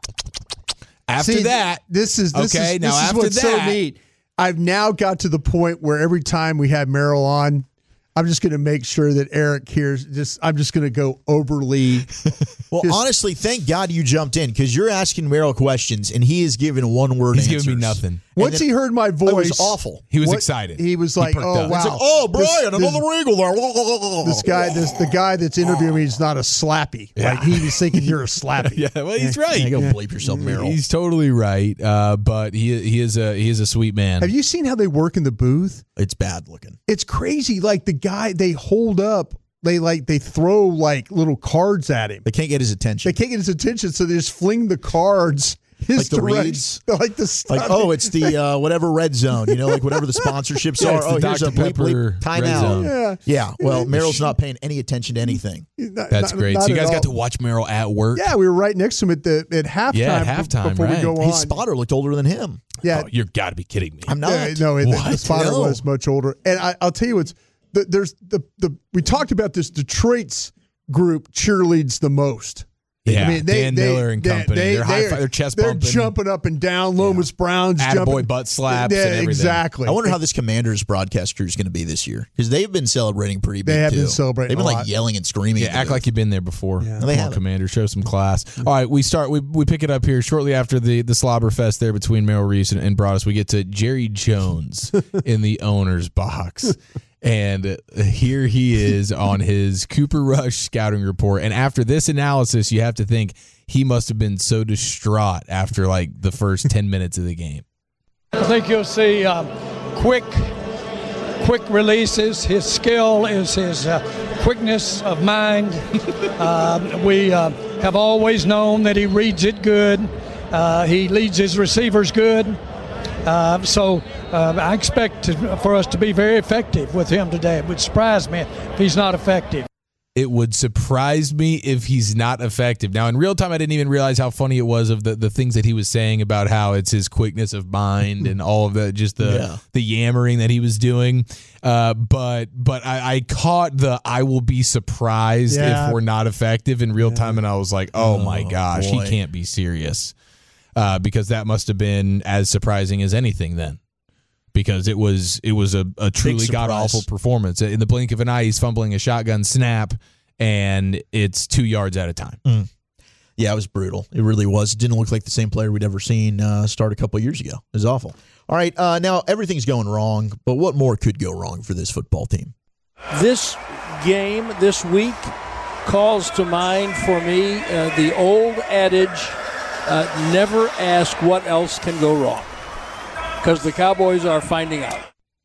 [SPEAKER 9] After
[SPEAKER 6] See,
[SPEAKER 9] that,
[SPEAKER 6] this is this
[SPEAKER 9] okay,
[SPEAKER 6] is,
[SPEAKER 9] now
[SPEAKER 6] this is
[SPEAKER 9] after
[SPEAKER 6] what's
[SPEAKER 9] that,
[SPEAKER 6] so neat. I've now got to the point where every time we have Merrill on, I'm just going to make sure that Eric hears. Just I'm just going to go overly.
[SPEAKER 8] Well,
[SPEAKER 6] just,
[SPEAKER 8] honestly, thank God you jumped in because you're asking Merrill questions and he is giving one word.
[SPEAKER 9] He's
[SPEAKER 8] answers.
[SPEAKER 9] giving me nothing.
[SPEAKER 6] Once
[SPEAKER 8] then,
[SPEAKER 6] he heard my voice,
[SPEAKER 8] it was awful.
[SPEAKER 9] He was
[SPEAKER 6] what,
[SPEAKER 9] excited.
[SPEAKER 6] He was like,
[SPEAKER 9] he
[SPEAKER 6] "Oh
[SPEAKER 9] up.
[SPEAKER 6] wow!"
[SPEAKER 8] It's like, oh, Brian,
[SPEAKER 6] this,
[SPEAKER 8] another
[SPEAKER 6] this,
[SPEAKER 8] Eagle there.
[SPEAKER 6] This guy, this the guy that's interviewing me is not a slappy.
[SPEAKER 9] Yeah.
[SPEAKER 6] Like he was thinking you're a slappy.
[SPEAKER 9] Yeah, well, he's right.
[SPEAKER 8] Yeah, go
[SPEAKER 6] Yeah.
[SPEAKER 8] bleep yourself, Merrill.
[SPEAKER 9] He's totally right. Uh, but he he is a he is a sweet man.
[SPEAKER 6] Have you seen how they work in the booth?
[SPEAKER 8] It's bad looking.
[SPEAKER 6] It's crazy. Like the guy, they hold up. They like they throw like little cards at him.
[SPEAKER 8] They can't get his attention.
[SPEAKER 6] They can't get his attention, so they just fling the cards. His
[SPEAKER 8] Like the
[SPEAKER 6] direction.
[SPEAKER 8] reads?
[SPEAKER 6] like the stuff.
[SPEAKER 8] Like, oh, it's the uh, whatever red zone, you know, like whatever the sponsorships
[SPEAKER 9] Yeah,
[SPEAKER 8] are.
[SPEAKER 9] it's the
[SPEAKER 8] Oh, here's a
[SPEAKER 9] Doctor
[SPEAKER 8] bleep, bleep,
[SPEAKER 9] Pepper
[SPEAKER 8] time
[SPEAKER 9] red
[SPEAKER 8] out.
[SPEAKER 9] zone.
[SPEAKER 6] Yeah.
[SPEAKER 8] Yeah, well, Merrill's not paying any attention to anything.
[SPEAKER 6] Not-
[SPEAKER 9] That's
[SPEAKER 6] not-
[SPEAKER 9] great.
[SPEAKER 6] not
[SPEAKER 9] So you
[SPEAKER 6] at
[SPEAKER 9] guys got to
[SPEAKER 6] all.
[SPEAKER 9] watch Merrill at work.
[SPEAKER 6] Yeah, we were right next to him at the at halftime.
[SPEAKER 9] Yeah, at
[SPEAKER 6] b-
[SPEAKER 9] halftime,
[SPEAKER 6] before
[SPEAKER 9] right.
[SPEAKER 6] we go on.
[SPEAKER 8] His spotter looked older than him.
[SPEAKER 6] Yeah,
[SPEAKER 9] Oh, you've got to be kidding me.
[SPEAKER 8] I'm not.
[SPEAKER 6] Yeah, no, the, the
[SPEAKER 9] What?
[SPEAKER 6] spotter
[SPEAKER 8] No.
[SPEAKER 6] was much older. And I, I'll tell you what's the, there's the the we talked about this. Detroit's group cheerleads the most.
[SPEAKER 9] Yeah,
[SPEAKER 6] I mean, they,
[SPEAKER 9] Dan
[SPEAKER 6] they,
[SPEAKER 9] Miller and
[SPEAKER 6] they,
[SPEAKER 9] company.
[SPEAKER 6] They,
[SPEAKER 9] They're high
[SPEAKER 6] they're,
[SPEAKER 9] fi- they're chest
[SPEAKER 6] they're
[SPEAKER 9] bumping.
[SPEAKER 6] jumping up and down. Lomas Brown's
[SPEAKER 9] Attaboy
[SPEAKER 6] jumping.
[SPEAKER 9] butt slaps
[SPEAKER 6] Yeah,
[SPEAKER 9] and everything.
[SPEAKER 6] exactly.
[SPEAKER 8] I wonder how this Commanders broadcast crew is going to be this year because they've been celebrating pretty big.
[SPEAKER 6] They have
[SPEAKER 8] too.
[SPEAKER 6] been celebrating
[SPEAKER 8] They've been
[SPEAKER 6] a
[SPEAKER 8] like
[SPEAKER 6] lot.
[SPEAKER 8] yelling and screaming.
[SPEAKER 9] Yeah,
[SPEAKER 8] at
[SPEAKER 9] act
[SPEAKER 8] the
[SPEAKER 9] like you've been there before.
[SPEAKER 6] Yeah.
[SPEAKER 8] No, they
[SPEAKER 9] Come on,
[SPEAKER 8] haven't.
[SPEAKER 9] Commander, show some class. All right, we start. We we pick it up here shortly after the the slobber fest there between Merrill Reese and, and Broadus. We get to Jerry Jones in the owner's box. And here he is on his Cooper Rush scouting report. And after this analysis, you have to think he must have been so distraught after like the first ten minutes of the game.
[SPEAKER 21] I think you'll see um, quick, quick releases. His skill is his uh, quickness of mind. uh, we uh, have always known that he reads it good. Uh, he leads his receivers good. Uh, so uh, I expect to, for us to be very effective with him today. It would surprise me if he's not effective.
[SPEAKER 9] It would surprise me if he's not effective. Now, in real time, I didn't even realize how funny it was of the, the things that he was saying about how it's his quickness of mind and all of that, just the
[SPEAKER 8] Yeah.
[SPEAKER 9] the yammering that he was doing. Uh, but but I, I caught the I will be surprised
[SPEAKER 6] Yeah.
[SPEAKER 9] if we're not effective in real time, and I was like, oh,
[SPEAKER 8] Oh,
[SPEAKER 9] my gosh,
[SPEAKER 8] boy.
[SPEAKER 9] he can't be serious. Uh, because that must have been as surprising as anything then. Because it was it was a, a truly god awful performance. In the blink of an eye, he's fumbling a shotgun snap, and it's two yards at a time.
[SPEAKER 8] Mm. Yeah, it was brutal. It really was. It didn't look like the same player we'd ever seen uh, start a couple years ago. It was awful. All right, uh, now everything's going wrong, but what more could go wrong for this football team?
[SPEAKER 22] This game this week calls to mind for me uh, the old adage, uh, never ask what else can go wrong, because the Cowboys are finding out.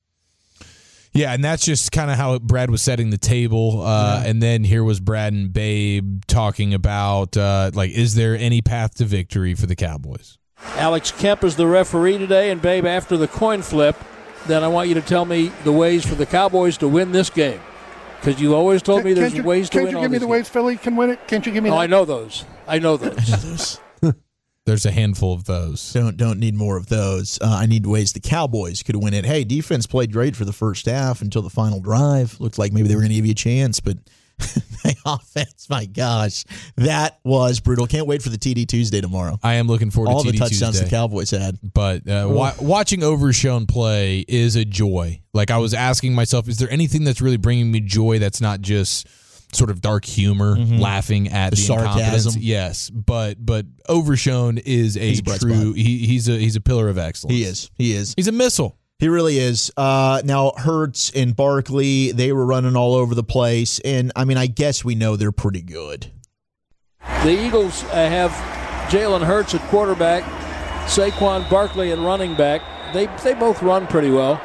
[SPEAKER 9] Yeah, and that's just kind of how Brad was setting the table. Uh, yeah. And then here was Brad and Babe talking about, uh, like, is there any path to victory for the Cowboys?
[SPEAKER 22] Alex Kemp is the referee today, and Babe, after the coin flip, then I want you to tell me the ways for the Cowboys to win this game. Because you always told me there's
[SPEAKER 1] you,
[SPEAKER 22] ways to win.
[SPEAKER 1] Can't you give me the ways Philly can win it? Can't you give me
[SPEAKER 22] oh,
[SPEAKER 1] that?
[SPEAKER 22] I know those. I know those.
[SPEAKER 9] There's a handful of those.
[SPEAKER 8] Don't don't need more of those. Uh, I need ways the Cowboys could win it. Hey, defense played great for the first half until the final drive. Looked like maybe they were going to give you a chance, but the offense, my gosh, that was brutal. Can't wait for the T D Tuesday tomorrow.
[SPEAKER 9] I am looking forward
[SPEAKER 8] All
[SPEAKER 9] to T D
[SPEAKER 8] All the touchdowns
[SPEAKER 9] Tuesday.
[SPEAKER 8] the Cowboys had.
[SPEAKER 9] But uh, wa- watching Overshown play is a joy. Like, I was asking myself, is there anything that's really bringing me joy that's not just sort of dark humor, mm-hmm. laughing at
[SPEAKER 8] the,
[SPEAKER 9] the
[SPEAKER 8] sarcasm?
[SPEAKER 9] Incompetence? Yes, but but Overshown is a,
[SPEAKER 8] He's a
[SPEAKER 9] true. He, he's a he's a pillar of excellence.
[SPEAKER 8] He is. He is.
[SPEAKER 9] He's a missile.
[SPEAKER 8] He really is. Uh, now, Hurts and Barkley, they were running all over the place. And, I mean, I guess we know they're pretty good.
[SPEAKER 22] The Eagles uh, have Jalen Hurts at quarterback, Saquon Barkley at running back. They they both run pretty well.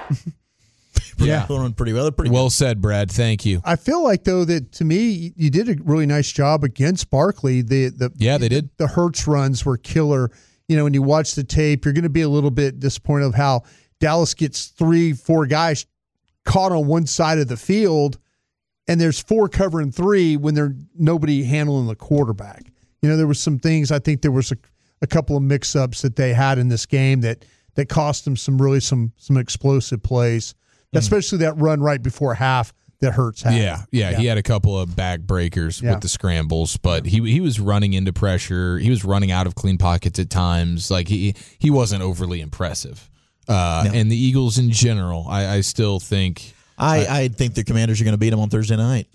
[SPEAKER 9] Yeah,
[SPEAKER 8] they run pretty well. They're pretty
[SPEAKER 9] well
[SPEAKER 8] good.
[SPEAKER 9] said, Brad. Thank you.
[SPEAKER 6] I feel like, though, that to me, you did a really nice job against Barkley. The, the
[SPEAKER 9] Yeah, they did.
[SPEAKER 6] The Hurts runs were killer. You know, when you watch the tape, you're going to be a little bit disappointed of how Dallas gets three, four guys caught on one side of the field, and there's four covering three when there's nobody handling the quarterback. You know, there was some things, I think there was a, a couple of mix-ups that they had in this game that that cost them some really some some explosive plays, mm. especially that run right before half that Hurts had.
[SPEAKER 9] Yeah, yeah, yeah, he had a couple of back breakers
[SPEAKER 6] yeah.
[SPEAKER 9] with the scrambles, but he he was running into pressure. He was running out of clean pockets at times. Like, he he wasn't overly impressive. Uh, no. And the Eagles in general, I, I still think.
[SPEAKER 8] I, I, I think the Commanders are going to beat them on Thursday night.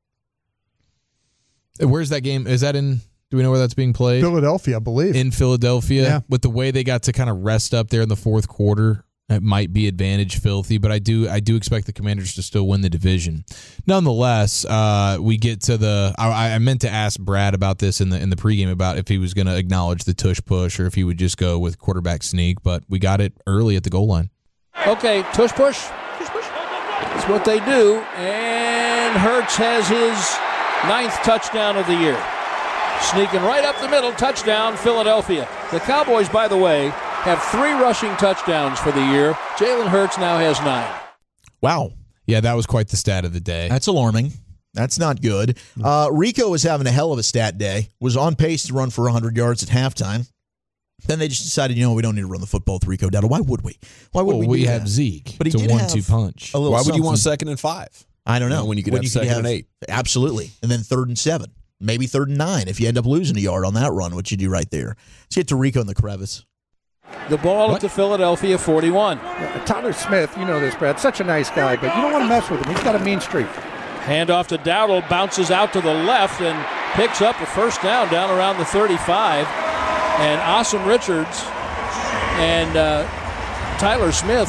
[SPEAKER 9] Where's that game? Is that in? Do we know where that's being played?
[SPEAKER 6] Philadelphia, I believe.
[SPEAKER 9] In Philadelphia,
[SPEAKER 6] yeah.
[SPEAKER 9] With the way they got to kind of rest up there in the fourth quarter, it might be advantage filthy. But I do, I do expect the Commanders to still win the division. Nonetheless, uh, we get to the. I, I meant to ask Brad about this in the in the pregame about if he was going to acknowledge the tush push or if he would just go with quarterback sneak. But we got it early at the goal line.
[SPEAKER 22] Okay, tush push. Tush push. That's what they do. And Hurts has his ninth touchdown of the year. Sneaking right up the middle, touchdown, Philadelphia. The Cowboys, by the way, have three rushing touchdowns for the year. Jalen Hurts now has nine.
[SPEAKER 8] Wow.
[SPEAKER 9] Yeah, that was quite the stat of the day.
[SPEAKER 8] That's alarming. That's not good. Uh, Rico was having a hell of a stat day. Was on pace to run for one hundred yards at halftime. Then they just decided, you know, we don't need to run the football with Rico Dowdle. Why would we? Why would
[SPEAKER 9] well,
[SPEAKER 8] we?
[SPEAKER 9] we
[SPEAKER 8] do
[SPEAKER 9] have
[SPEAKER 8] that?
[SPEAKER 9] Zeke.
[SPEAKER 8] But he
[SPEAKER 9] it's
[SPEAKER 8] did
[SPEAKER 9] a one-two
[SPEAKER 8] have
[SPEAKER 9] punch.
[SPEAKER 8] A
[SPEAKER 4] Why would
[SPEAKER 8] something.
[SPEAKER 4] you want second and five?
[SPEAKER 8] I don't know.
[SPEAKER 4] You know when you could
[SPEAKER 8] when
[SPEAKER 4] have
[SPEAKER 8] you
[SPEAKER 4] second
[SPEAKER 8] could
[SPEAKER 4] and
[SPEAKER 8] have,
[SPEAKER 4] eight.
[SPEAKER 8] Absolutely. And then third and seven. Maybe third and nine if you end up losing a yard on that run, what you do right there. Let's get to Rico in the crevice.
[SPEAKER 22] The ball what? Up to Philadelphia, forty-one.
[SPEAKER 1] Yeah, Tyler Smith, you know this, Brad, such a nice guy, but you don't want to mess with him. He's got a mean streak.
[SPEAKER 22] Handoff to Dowdle, bounces out to the left and picks up a first down down around the thirty-five. And Awesome Richards and uh, Tyler Smith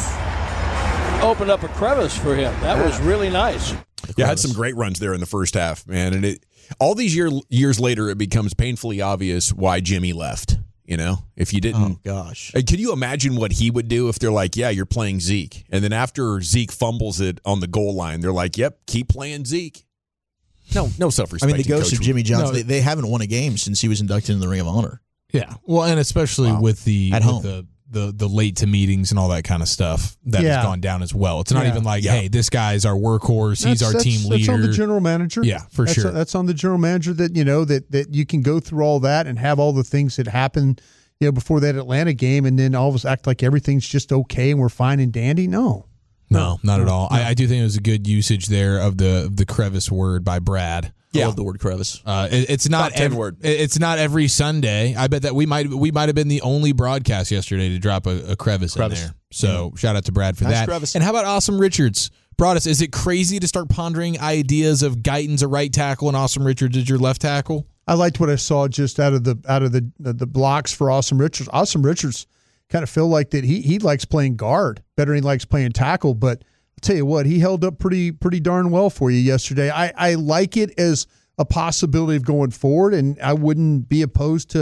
[SPEAKER 22] opened up a crevice for him. That was really nice.
[SPEAKER 4] Yeah, had some great runs there in the first half, man. And it all these year, years later, it becomes painfully obvious why Jimmy left. You know, if you didn't,
[SPEAKER 8] oh gosh,
[SPEAKER 4] can you imagine what he would do if they're like, yeah, you're playing Zeke, and then after Zeke fumbles it on the goal line, they're like, yep, keep playing Zeke. No, no self-respect.
[SPEAKER 8] I mean, the ghost of Jimmy Johnson.
[SPEAKER 9] No,
[SPEAKER 8] they, they haven't won a game since he was inducted in the Ring of Honor.
[SPEAKER 9] Yeah, well, and especially wow. with the
[SPEAKER 8] at
[SPEAKER 9] with
[SPEAKER 8] home.
[SPEAKER 9] the. The, the late to meetings and all that kind of stuff that
[SPEAKER 6] yeah.
[SPEAKER 9] has gone down as well. It's not
[SPEAKER 6] yeah.
[SPEAKER 9] even like,
[SPEAKER 6] yeah.
[SPEAKER 9] hey, this guy's our workhorse.
[SPEAKER 6] That's,
[SPEAKER 9] He's our
[SPEAKER 6] that's,
[SPEAKER 9] team
[SPEAKER 6] that's
[SPEAKER 9] leader.
[SPEAKER 6] That's on the general manager.
[SPEAKER 9] Yeah, for
[SPEAKER 6] that's
[SPEAKER 9] sure.
[SPEAKER 6] A, that's on the general manager that, you know, that, that you can go through all that and have all the things that happen, you know, before that Atlanta game and then all of us act like everything's just okay and we're fine and dandy. No.
[SPEAKER 9] No, not at all. No. I, I do think it was a good usage there of the of the crevice word by Brad.
[SPEAKER 8] I yeah. love the word crevice.
[SPEAKER 9] Uh, it, it's not every, word. It's not every Sunday. I bet that we might we might have been the only broadcast yesterday to drop a, a crevice, crevice in there. So yeah. shout out to Brad for
[SPEAKER 8] nice
[SPEAKER 9] that.
[SPEAKER 8] Crevice.
[SPEAKER 9] And how about Awesome Richards? Brought us. Is it crazy to start pondering ideas of Guyton's a right tackle and Awesome Richards is your left tackle?
[SPEAKER 6] I liked what I saw just out of the out of the the, the blocks for Awesome Richards. Awesome Richards kind of feel like that he he likes playing guard better than he likes playing tackle, but I'll tell you what, he held up pretty pretty darn well for you yesterday. I, I like it as a possibility of going forward, and I wouldn't be opposed to,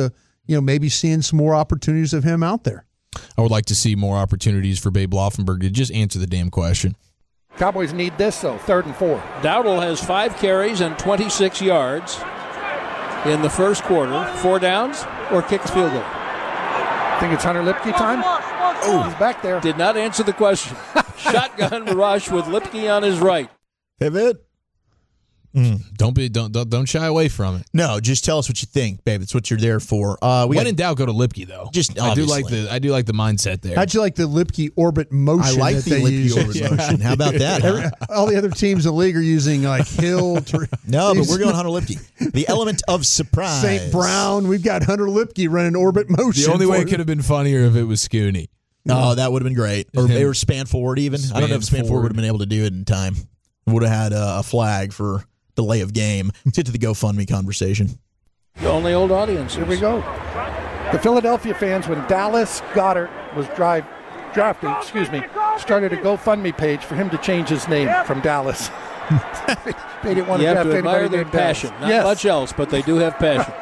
[SPEAKER 6] you know, maybe seeing some more opportunities of him out there.
[SPEAKER 9] I would like to see more opportunities for Babe Laufenberg to just answer the damn question.
[SPEAKER 1] Cowboys need this, though, third and four.
[SPEAKER 22] Dowdle has five carries and twenty-six yards in the first quarter. Four downs or kicks field goal?
[SPEAKER 1] I think it's Hunter Lipke time. Oh, he's back there.
[SPEAKER 22] Did not answer the question. Shotgun rush with Lipke on his right.
[SPEAKER 8] Pivot.
[SPEAKER 9] Mm. Don't be don't, don't don't shy away from it.
[SPEAKER 8] No, just tell us what you think, babe. It's what you're there for. Uh, we
[SPEAKER 9] when
[SPEAKER 8] got,
[SPEAKER 9] in doubt, go to Lipke though.
[SPEAKER 8] Just
[SPEAKER 9] I do like
[SPEAKER 8] obviously.
[SPEAKER 9] the I do like the mindset there.
[SPEAKER 6] How'd you like the Lipke orbit motion?
[SPEAKER 8] I like
[SPEAKER 6] that
[SPEAKER 8] the
[SPEAKER 6] they
[SPEAKER 8] Lipke
[SPEAKER 6] use?
[SPEAKER 8] orbit motion. How about that?
[SPEAKER 6] Every,
[SPEAKER 8] huh?
[SPEAKER 6] all the other teams in the league are using like Hill. Ter-
[SPEAKER 8] No, but we're going Hunter Lipke. The element of surprise.
[SPEAKER 6] Saint Brown. We've got Hunter Lipke running orbit motion.
[SPEAKER 9] The only way
[SPEAKER 6] for
[SPEAKER 9] it could have been funnier if it was Scooney.
[SPEAKER 8] Oh, that would have been great. Or they were span forward even. I don't know if span forward would have been able to do it in time. Would have had a, a flag for delay of game. Let's get to the GoFundMe conversation.
[SPEAKER 22] The only old audience.
[SPEAKER 1] Here we go. The Philadelphia fans, when Dallas Goedert was drive, drafted, excuse me, started a GoFundMe page for him to change his name from Dallas. They didn't want
[SPEAKER 22] You
[SPEAKER 1] to
[SPEAKER 22] have
[SPEAKER 1] draft
[SPEAKER 22] to admire
[SPEAKER 1] anybody
[SPEAKER 22] their
[SPEAKER 1] named
[SPEAKER 22] passion.
[SPEAKER 1] Dallas.
[SPEAKER 22] Not
[SPEAKER 1] Yes.
[SPEAKER 22] much else, but they do have passion.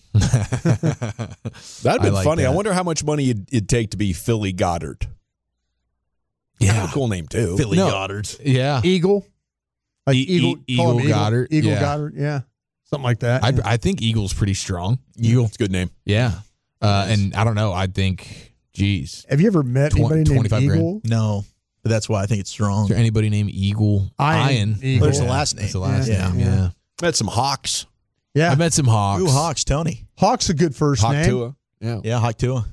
[SPEAKER 4] That'd be
[SPEAKER 9] I like
[SPEAKER 4] funny. I
[SPEAKER 9] that.
[SPEAKER 4] wonder how much money it'd, it'd take to be Philly Goddard.
[SPEAKER 9] Yeah,
[SPEAKER 4] cool name too.
[SPEAKER 8] Philly
[SPEAKER 9] No.
[SPEAKER 8] Goddard.
[SPEAKER 9] Yeah,
[SPEAKER 6] Eagle. Like
[SPEAKER 9] E-
[SPEAKER 6] Eagle,
[SPEAKER 9] E-
[SPEAKER 6] call him
[SPEAKER 9] Eagle Goddard,
[SPEAKER 6] Eagle
[SPEAKER 9] yeah.
[SPEAKER 6] Goddard, yeah. Something like that.
[SPEAKER 9] I,
[SPEAKER 6] yeah.
[SPEAKER 9] I think Eagle's pretty strong.
[SPEAKER 4] Eagle. It's a good name.
[SPEAKER 9] Yeah, uh, and I don't know. I think, geez,
[SPEAKER 6] Have you ever met
[SPEAKER 9] Tw-
[SPEAKER 6] anybody named
[SPEAKER 9] twenty-five grand.
[SPEAKER 6] Eagle?
[SPEAKER 8] No, but that's why I think it's strong.
[SPEAKER 9] is there anybody named Eagle?
[SPEAKER 6] Ian. Eagle.
[SPEAKER 8] There's the
[SPEAKER 9] Yeah,
[SPEAKER 8] last name.
[SPEAKER 9] That's the last
[SPEAKER 8] Yeah.
[SPEAKER 9] name. Yeah.
[SPEAKER 4] Met some Hawks.
[SPEAKER 6] Yeah.
[SPEAKER 9] I met some Hawks.
[SPEAKER 8] Ooh, Hawks, Tony.
[SPEAKER 6] Hawk's a good first
[SPEAKER 4] Hawk
[SPEAKER 6] name.
[SPEAKER 4] Tua. Yeah.
[SPEAKER 8] Yeah, Hawk Tua.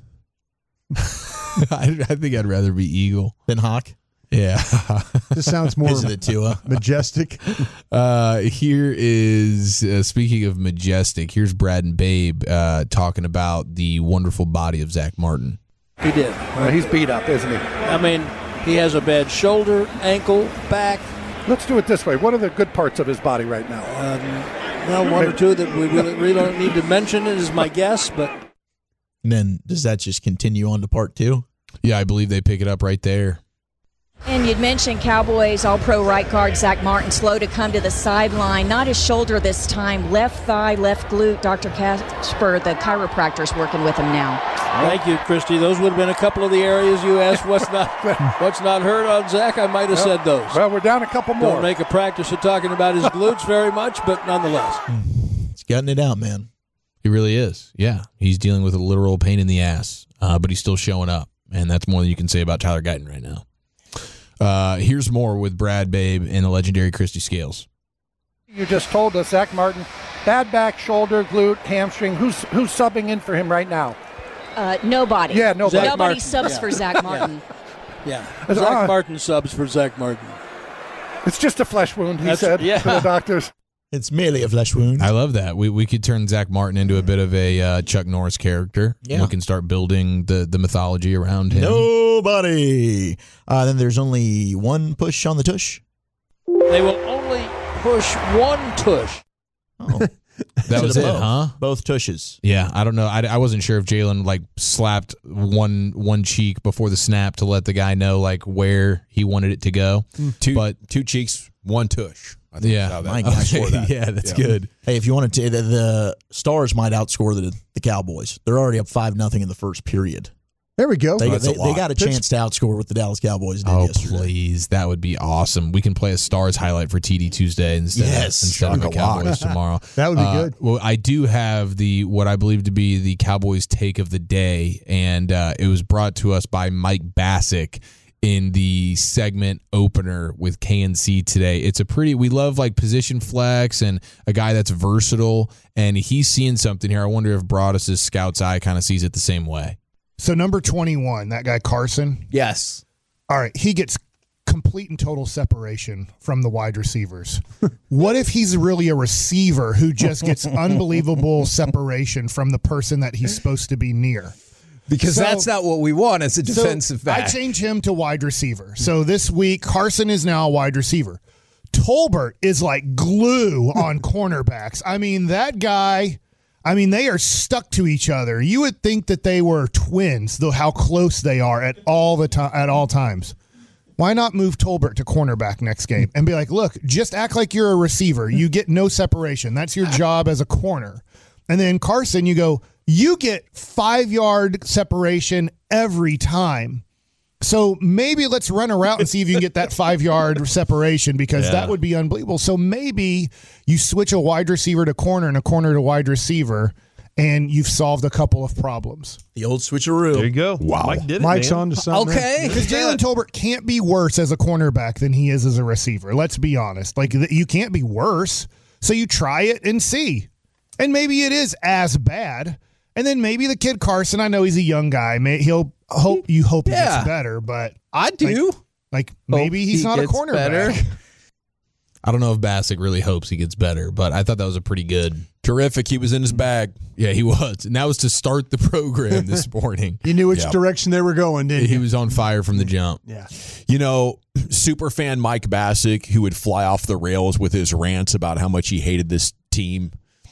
[SPEAKER 9] I, I think I'd rather be Eagle.
[SPEAKER 8] Then Hawk.
[SPEAKER 9] Yeah.
[SPEAKER 6] Just sounds more
[SPEAKER 8] Isn't it Tua?
[SPEAKER 6] majestic.
[SPEAKER 9] Uh, here is uh, speaking of majestic. Here's Brad and Babe uh, talking about the wonderful body of Zach Martin.
[SPEAKER 22] He did.
[SPEAKER 1] Well, he's beat up, isn't he?
[SPEAKER 22] I mean, he has a bad shoulder, ankle, back.
[SPEAKER 1] Let's do it this way. What are the good parts of his body right now?
[SPEAKER 22] Um, well, one or two that we really, really don't need to mention is my guess, but
[SPEAKER 8] And then does that just continue on to part two?
[SPEAKER 9] Yeah, I believe they pick it up right there.
[SPEAKER 2] And you'd mentioned Cowboys All-Pro right guard Zach Martin slow to come to the sideline. Not his shoulder this time. Left thigh, left glute. Doctor Casper, the chiropractor's working with him now.
[SPEAKER 22] thank you, Christy. Those would have been a couple of the areas you asked what's not what's not heard on Zach. I might have said those.
[SPEAKER 1] Well, we're down a couple more.
[SPEAKER 22] Don't make a practice of talking about his glutes very much, but nonetheless.
[SPEAKER 8] It's getting it out, man.
[SPEAKER 9] He really is. Yeah, he's dealing with a literal pain in the ass, uh, but he's still showing up, and that's more than you can say about Tyler Guyton right now. Uh, here's more with Brad, Babe, and the legendary Christy Scales.
[SPEAKER 1] You just told us, Zach Martin, bad back, shoulder, glute, hamstring. Who's who's subbing in for him right now?
[SPEAKER 2] Uh, nobody.
[SPEAKER 1] Yeah, nobody.
[SPEAKER 2] Nobody
[SPEAKER 22] Martin.
[SPEAKER 2] subs
[SPEAKER 22] Yeah.
[SPEAKER 2] for Zach Martin.
[SPEAKER 22] Yeah.
[SPEAKER 1] That's
[SPEAKER 22] Zach
[SPEAKER 1] odd.
[SPEAKER 22] Martin subs for Zach Martin.
[SPEAKER 1] It's just a flesh wound, he
[SPEAKER 22] That's-
[SPEAKER 1] said
[SPEAKER 22] yeah.
[SPEAKER 1] to the doctors.
[SPEAKER 8] It's merely a flesh wound.
[SPEAKER 9] I love that. We we could turn Zach Martin into a bit of a uh, Chuck Norris character.
[SPEAKER 8] Yeah.
[SPEAKER 9] We can start building the, the mythology around him.
[SPEAKER 8] Nobody. Uh, then there's only one push on the tush.
[SPEAKER 22] They will only push one tush.
[SPEAKER 8] Oh.
[SPEAKER 9] That was it,
[SPEAKER 8] both.
[SPEAKER 9] huh?
[SPEAKER 8] Both tushes.
[SPEAKER 9] Yeah, I don't know. I, I wasn't sure if Jalen like slapped one one cheek before the snap to let the guy know like where he wanted it to go.
[SPEAKER 4] Two,
[SPEAKER 9] But
[SPEAKER 4] two cheeks, one tush. I think
[SPEAKER 9] Yeah.
[SPEAKER 4] that's how that-
[SPEAKER 8] My gosh.
[SPEAKER 4] score that.
[SPEAKER 9] yeah, that's
[SPEAKER 4] Yeah.
[SPEAKER 9] good.
[SPEAKER 8] Hey, if you wanted to, the, the Stars might outscore the, the Cowboys. They're already up five nothing in the first period.
[SPEAKER 6] There we go.
[SPEAKER 8] They,
[SPEAKER 4] That's
[SPEAKER 8] they,
[SPEAKER 4] a lot.
[SPEAKER 8] they got a chance to outscore what the Dallas Cowboys did
[SPEAKER 9] Oh,
[SPEAKER 8] yesterday.
[SPEAKER 9] please. That would be awesome. We can play a Stars highlight for T D Tuesday instead,
[SPEAKER 8] Yes.
[SPEAKER 9] instead of the
[SPEAKER 4] Talk a lot.
[SPEAKER 9] Cowboys tomorrow.
[SPEAKER 6] That would be
[SPEAKER 9] Uh,
[SPEAKER 6] good.
[SPEAKER 9] Well, I do have the what I believe to be the Cowboys take of the day, and uh, it was brought to us by Mike Bassick in the segment opener with K N C today. It's a pretty, we love like position flex and a guy that's versatile, and he's seeing something here. I wonder if Broadus' scout's eye kind of sees it the same way.
[SPEAKER 3] So number twenty-one, that guy Carson.
[SPEAKER 8] Yes.
[SPEAKER 3] All right, he gets complete and total separation from the wide receivers. What if he's really a receiver who just gets unbelievable separation from the person that he's supposed to be near?
[SPEAKER 23] Because
[SPEAKER 3] So-
[SPEAKER 23] that's not what we want as a
[SPEAKER 3] So
[SPEAKER 23] defensive back.
[SPEAKER 3] I change him to wide receiver. So this week, Carson is now a wide receiver. Tolbert is like glue on cornerbacks. I mean, that guy, I mean, they are stuck to each other. You would think that they were twins, though how close they are at all the time at all times. Why not move Tolbert to cornerback next game and be like, look, just act like you're a receiver. You get no separation. That's your job as a corner. And then Carson, you go, you get five-yard separation every time. So maybe let's run a route and see if you can get that five-yard separation because
[SPEAKER 9] Yeah.
[SPEAKER 3] that would be unbelievable. So maybe you switch a wide receiver to corner and a corner to wide receiver, and you've solved a couple of problems.
[SPEAKER 8] The old switcheroo.
[SPEAKER 5] There you go.
[SPEAKER 4] Wow.
[SPEAKER 5] Mike did it,
[SPEAKER 6] Mike's
[SPEAKER 5] man.
[SPEAKER 6] on to something.
[SPEAKER 3] Okay, because Jalen Tolbert can't be worse as a cornerback than he is as a receiver. Let's be honest. Like, th- you can't be worse. So you try it and see. And maybe it is as bad. And then maybe the kid Carson, I know he's a young guy. May, he'll hope you hope he
[SPEAKER 10] Yeah.
[SPEAKER 3] gets better, but
[SPEAKER 10] I do.
[SPEAKER 3] Like, like maybe
[SPEAKER 10] Hope
[SPEAKER 3] he's
[SPEAKER 10] he
[SPEAKER 3] not a
[SPEAKER 10] gets
[SPEAKER 3] cornerback.
[SPEAKER 10] better.
[SPEAKER 9] I don't know if Bassick really hopes he gets better, but I thought that was a pretty good.
[SPEAKER 4] Terrific. He was in his bag.
[SPEAKER 9] Yeah, he was. And that was to start the program this morning.
[SPEAKER 6] You knew which
[SPEAKER 4] Yeah.
[SPEAKER 6] direction they were going, didn't
[SPEAKER 9] He
[SPEAKER 6] you?
[SPEAKER 9] was on fire from the jump.
[SPEAKER 6] Yeah.
[SPEAKER 4] You know, super fan Mike Bassick, who would fly off the rails with his rants about how much he hated this team,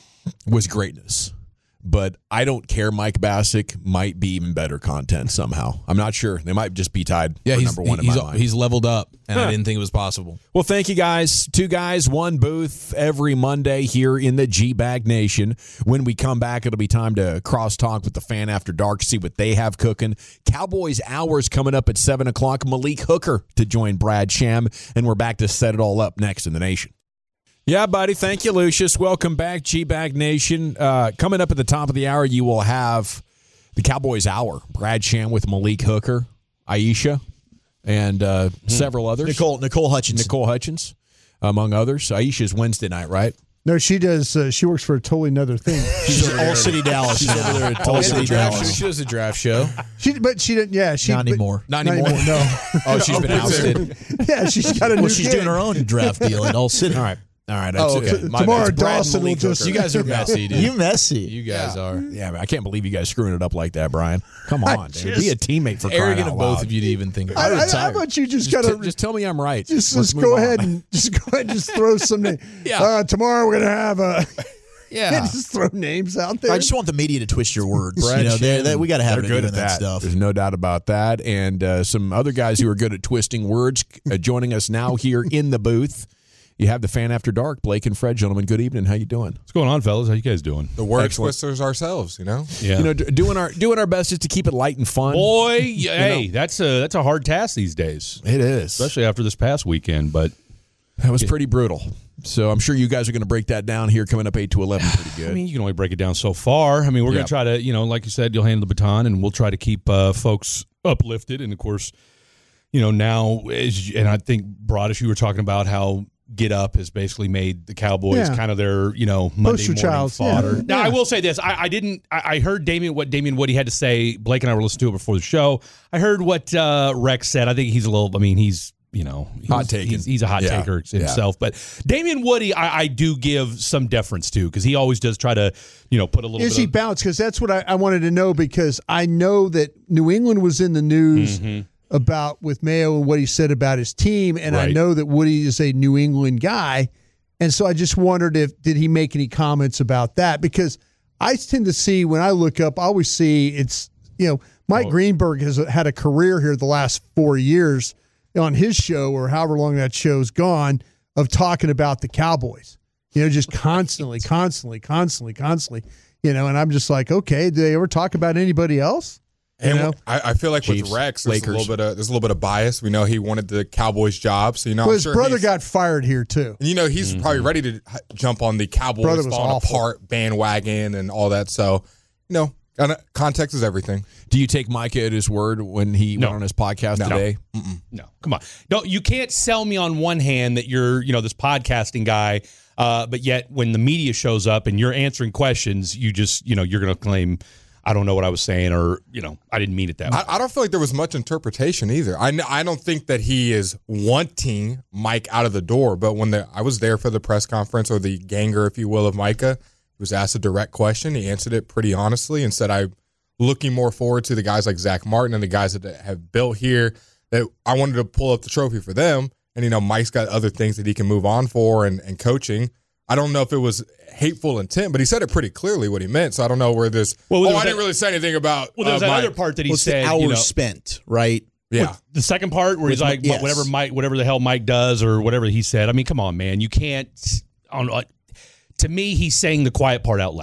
[SPEAKER 4] was greatness. But I don't care. Mike Bassick might be even better content somehow. I'm not sure. They might just be tied
[SPEAKER 9] Yeah,
[SPEAKER 4] for
[SPEAKER 9] he's,
[SPEAKER 4] number one
[SPEAKER 9] he's,
[SPEAKER 4] in my mind.
[SPEAKER 9] he's leveled up, and I didn't think it was possible.
[SPEAKER 4] Well, thank you guys. Two guys, one booth every Monday here in the G-Bag Nation. When we come back, it'll be time to cross-talk with the Fan After Dark, see what they have cooking. Cowboys Hours coming up at seven o'clock. Malik Hooker to join Brad Sham, and we're back to set it all up next in the Nation. Yeah, buddy. Thank you, Lucius. Welcome back, G-Bag Nation. Uh, coming up at the top of the hour, you will have the Cowboys Hour. Brad Sham with Malik Hooker, Aisha, and uh, several others.
[SPEAKER 8] Nicole Nicole Hutchins.
[SPEAKER 4] Nicole Hutchins, among others. Aisha's Wednesday night, right?
[SPEAKER 6] No, she does. Uh, she works for a totally another thing.
[SPEAKER 8] She's All City Dallas.
[SPEAKER 9] She's over there at
[SPEAKER 8] All
[SPEAKER 9] All
[SPEAKER 8] City
[SPEAKER 9] City
[SPEAKER 8] Dallas.
[SPEAKER 9] Draft. She does a draft show.
[SPEAKER 6] She, but she didn't. Yeah, she
[SPEAKER 8] Not
[SPEAKER 6] but-
[SPEAKER 8] anymore.
[SPEAKER 9] Not anymore?
[SPEAKER 6] No.
[SPEAKER 9] Oh, she's been ousted.
[SPEAKER 6] Yeah, she's got a new.
[SPEAKER 8] Well, she's
[SPEAKER 6] gig.
[SPEAKER 8] doing her own draft deal at All City.
[SPEAKER 4] All right. All right. That's
[SPEAKER 9] Oh, okay.
[SPEAKER 4] okay.
[SPEAKER 9] My
[SPEAKER 6] Tomorrow
[SPEAKER 9] bad.
[SPEAKER 4] Brad
[SPEAKER 6] Dawson will
[SPEAKER 4] Malik
[SPEAKER 6] just.
[SPEAKER 4] Hooker.
[SPEAKER 9] You guys are messy, dude.
[SPEAKER 8] You messy.
[SPEAKER 9] You guys are.
[SPEAKER 4] Yeah, man, I can't believe you guys screwing it up like that, Brian. Come on, dude.
[SPEAKER 6] just-
[SPEAKER 4] Be a teammate for crying
[SPEAKER 9] Arrogant
[SPEAKER 4] out
[SPEAKER 9] of both
[SPEAKER 4] loud.
[SPEAKER 9] of you to even think
[SPEAKER 6] I,
[SPEAKER 9] about
[SPEAKER 6] I,
[SPEAKER 9] it.
[SPEAKER 6] how about you just,
[SPEAKER 4] Just,
[SPEAKER 6] gotta
[SPEAKER 4] t- just tell me I'm right.
[SPEAKER 6] just,
[SPEAKER 4] Let's
[SPEAKER 6] just
[SPEAKER 4] move
[SPEAKER 6] go
[SPEAKER 4] on.
[SPEAKER 6] ahead and just go ahead and just throw some names.
[SPEAKER 9] Yeah.
[SPEAKER 6] Uh, tomorrow we're gonna have a.
[SPEAKER 9] Yeah.
[SPEAKER 6] just throw names out there.
[SPEAKER 8] I just want the media to twist your words.
[SPEAKER 4] Brad
[SPEAKER 8] you know, they're-
[SPEAKER 4] Sham,
[SPEAKER 8] they- we got to have
[SPEAKER 4] they're
[SPEAKER 8] it
[SPEAKER 4] good
[SPEAKER 8] doing
[SPEAKER 4] at
[SPEAKER 8] that
[SPEAKER 4] that
[SPEAKER 8] stuff.
[SPEAKER 4] There's no doubt about that. And uh, some other guys who are good at twisting words uh, joining us now here in the booth. You have the Fan After Dark, Blake and Fred. Gentlemen, good evening. How you doing?
[SPEAKER 5] What's going on, fellas? How you guys doing?
[SPEAKER 23] The word
[SPEAKER 4] Excellent.
[SPEAKER 23] twisters ourselves, you know?
[SPEAKER 5] Yeah.
[SPEAKER 4] You know, d- doing our doing our best just to keep it light and fun.
[SPEAKER 5] Boy, hey, that's a that's a hard task these days,
[SPEAKER 4] It is.
[SPEAKER 5] especially after this past weekend. But
[SPEAKER 4] That was pretty brutal. So I'm sure you guys are going to break that down here coming up eight to eleven pretty good.
[SPEAKER 5] I mean, you can only break it down so far. I mean, we're
[SPEAKER 4] Yeah.
[SPEAKER 5] going to try to, you know, like you said, you'll hand the baton, and we'll try to keep uh, folks uplifted. And of course, you know, now, as, and I think Broadish, you were talking about how Get Up has basically made the Cowboys
[SPEAKER 6] Yeah.
[SPEAKER 5] kind of their, you know, Monday
[SPEAKER 6] Poster
[SPEAKER 5] morning
[SPEAKER 6] child, yeah.
[SPEAKER 5] fodder. Now,
[SPEAKER 6] Yeah.
[SPEAKER 5] I will say this: I, I didn't. I, I heard Damian what Damian Woody had to say. Blake and I were listening to it before the show. I heard what uh, Rex said. I think he's a little. I mean, he's. You know, he's,
[SPEAKER 4] Hot taking.
[SPEAKER 5] He's, he's a hot
[SPEAKER 4] Yeah.
[SPEAKER 5] taker
[SPEAKER 4] Yeah.
[SPEAKER 5] himself. But Damian Woody, I, I do give some deference to because he always does try to, you know, put a little
[SPEAKER 6] Is
[SPEAKER 5] bit
[SPEAKER 6] he
[SPEAKER 5] of.
[SPEAKER 6] bounced? Because that's what I, I wanted to know. Because I know that New England was in the news
[SPEAKER 5] Mhm.
[SPEAKER 6] about with Mayo and what he said about his team, and I
[SPEAKER 5] Right.
[SPEAKER 6] know that Woody is a New England guy, and so I just wondered if did he make any comments about that? Because I tend to see when I look up, I always see it's you know Mike
[SPEAKER 5] Oh.
[SPEAKER 6] Greenberg has had a career here the last four years on his show or however long that show's gone of talking about the Cowboys. You know, just constantly, constantly, constantly, constantly. You know, and I'm just like, okay, do they ever talk about anybody else? You
[SPEAKER 23] And
[SPEAKER 6] know?
[SPEAKER 23] I, I feel like
[SPEAKER 4] Chiefs,
[SPEAKER 23] with Rex, there's a
[SPEAKER 4] Lakers.
[SPEAKER 23] little bit of there's a little bit of bias. We know he wanted the Cowboys job, so you know
[SPEAKER 6] Well,
[SPEAKER 23] I'm
[SPEAKER 6] his
[SPEAKER 23] sure
[SPEAKER 6] brother
[SPEAKER 23] he's-
[SPEAKER 6] got fired here too.
[SPEAKER 23] And you know he's probably ready to h- jump on the
[SPEAKER 6] Brother
[SPEAKER 23] Cowboys
[SPEAKER 6] was
[SPEAKER 23] falling
[SPEAKER 6] awful.
[SPEAKER 23] apart bandwagon and all that. So, you know, kinda- context is everything.
[SPEAKER 4] Do you take Micah at his word when he
[SPEAKER 5] No.
[SPEAKER 4] went on his podcast
[SPEAKER 23] No.
[SPEAKER 4] today?
[SPEAKER 5] No, come on. No, you can't sell me on one hand that you're, you know, this podcasting guy, uh, but yet when the media shows up and you're answering questions, you just, you know, you're going to claim, I don't know what I was saying, or, you know, I didn't mean it that way.
[SPEAKER 23] I, I don't feel like there was much interpretation either. I, kn- I don't think that he is wanting Mike out of the door, but when the, I was there for the press conference or the ganger, if you will, of Micah, he was asked a direct question. He answered it pretty honestly and said, I'm looking more forward to the guys like Zach Martin and the guys that have built here, that I wanted to pull up the trophy for them. And, you know, Mike's got other things that he can move on for and, and coaching. I don't know if it was hateful intent, but he said it pretty clearly what he meant. So I don't know where this,
[SPEAKER 5] Well,
[SPEAKER 23] oh,
[SPEAKER 5] there
[SPEAKER 23] I
[SPEAKER 5] was
[SPEAKER 23] didn't
[SPEAKER 5] that-
[SPEAKER 23] really say anything about
[SPEAKER 5] Well, there's
[SPEAKER 23] uh,
[SPEAKER 5] that
[SPEAKER 23] Mike.
[SPEAKER 5] other part that he
[SPEAKER 8] What's the
[SPEAKER 5] said,
[SPEAKER 8] hours
[SPEAKER 5] you know,
[SPEAKER 8] spent, right?
[SPEAKER 23] Yeah.
[SPEAKER 5] the second part where he's
[SPEAKER 8] With-
[SPEAKER 5] like,
[SPEAKER 8] yes.
[SPEAKER 5] whatever Mike, whatever the hell Mike does or whatever he said. I mean, come on, man. You can't, on, uh, to me, he's saying the quiet part out loud.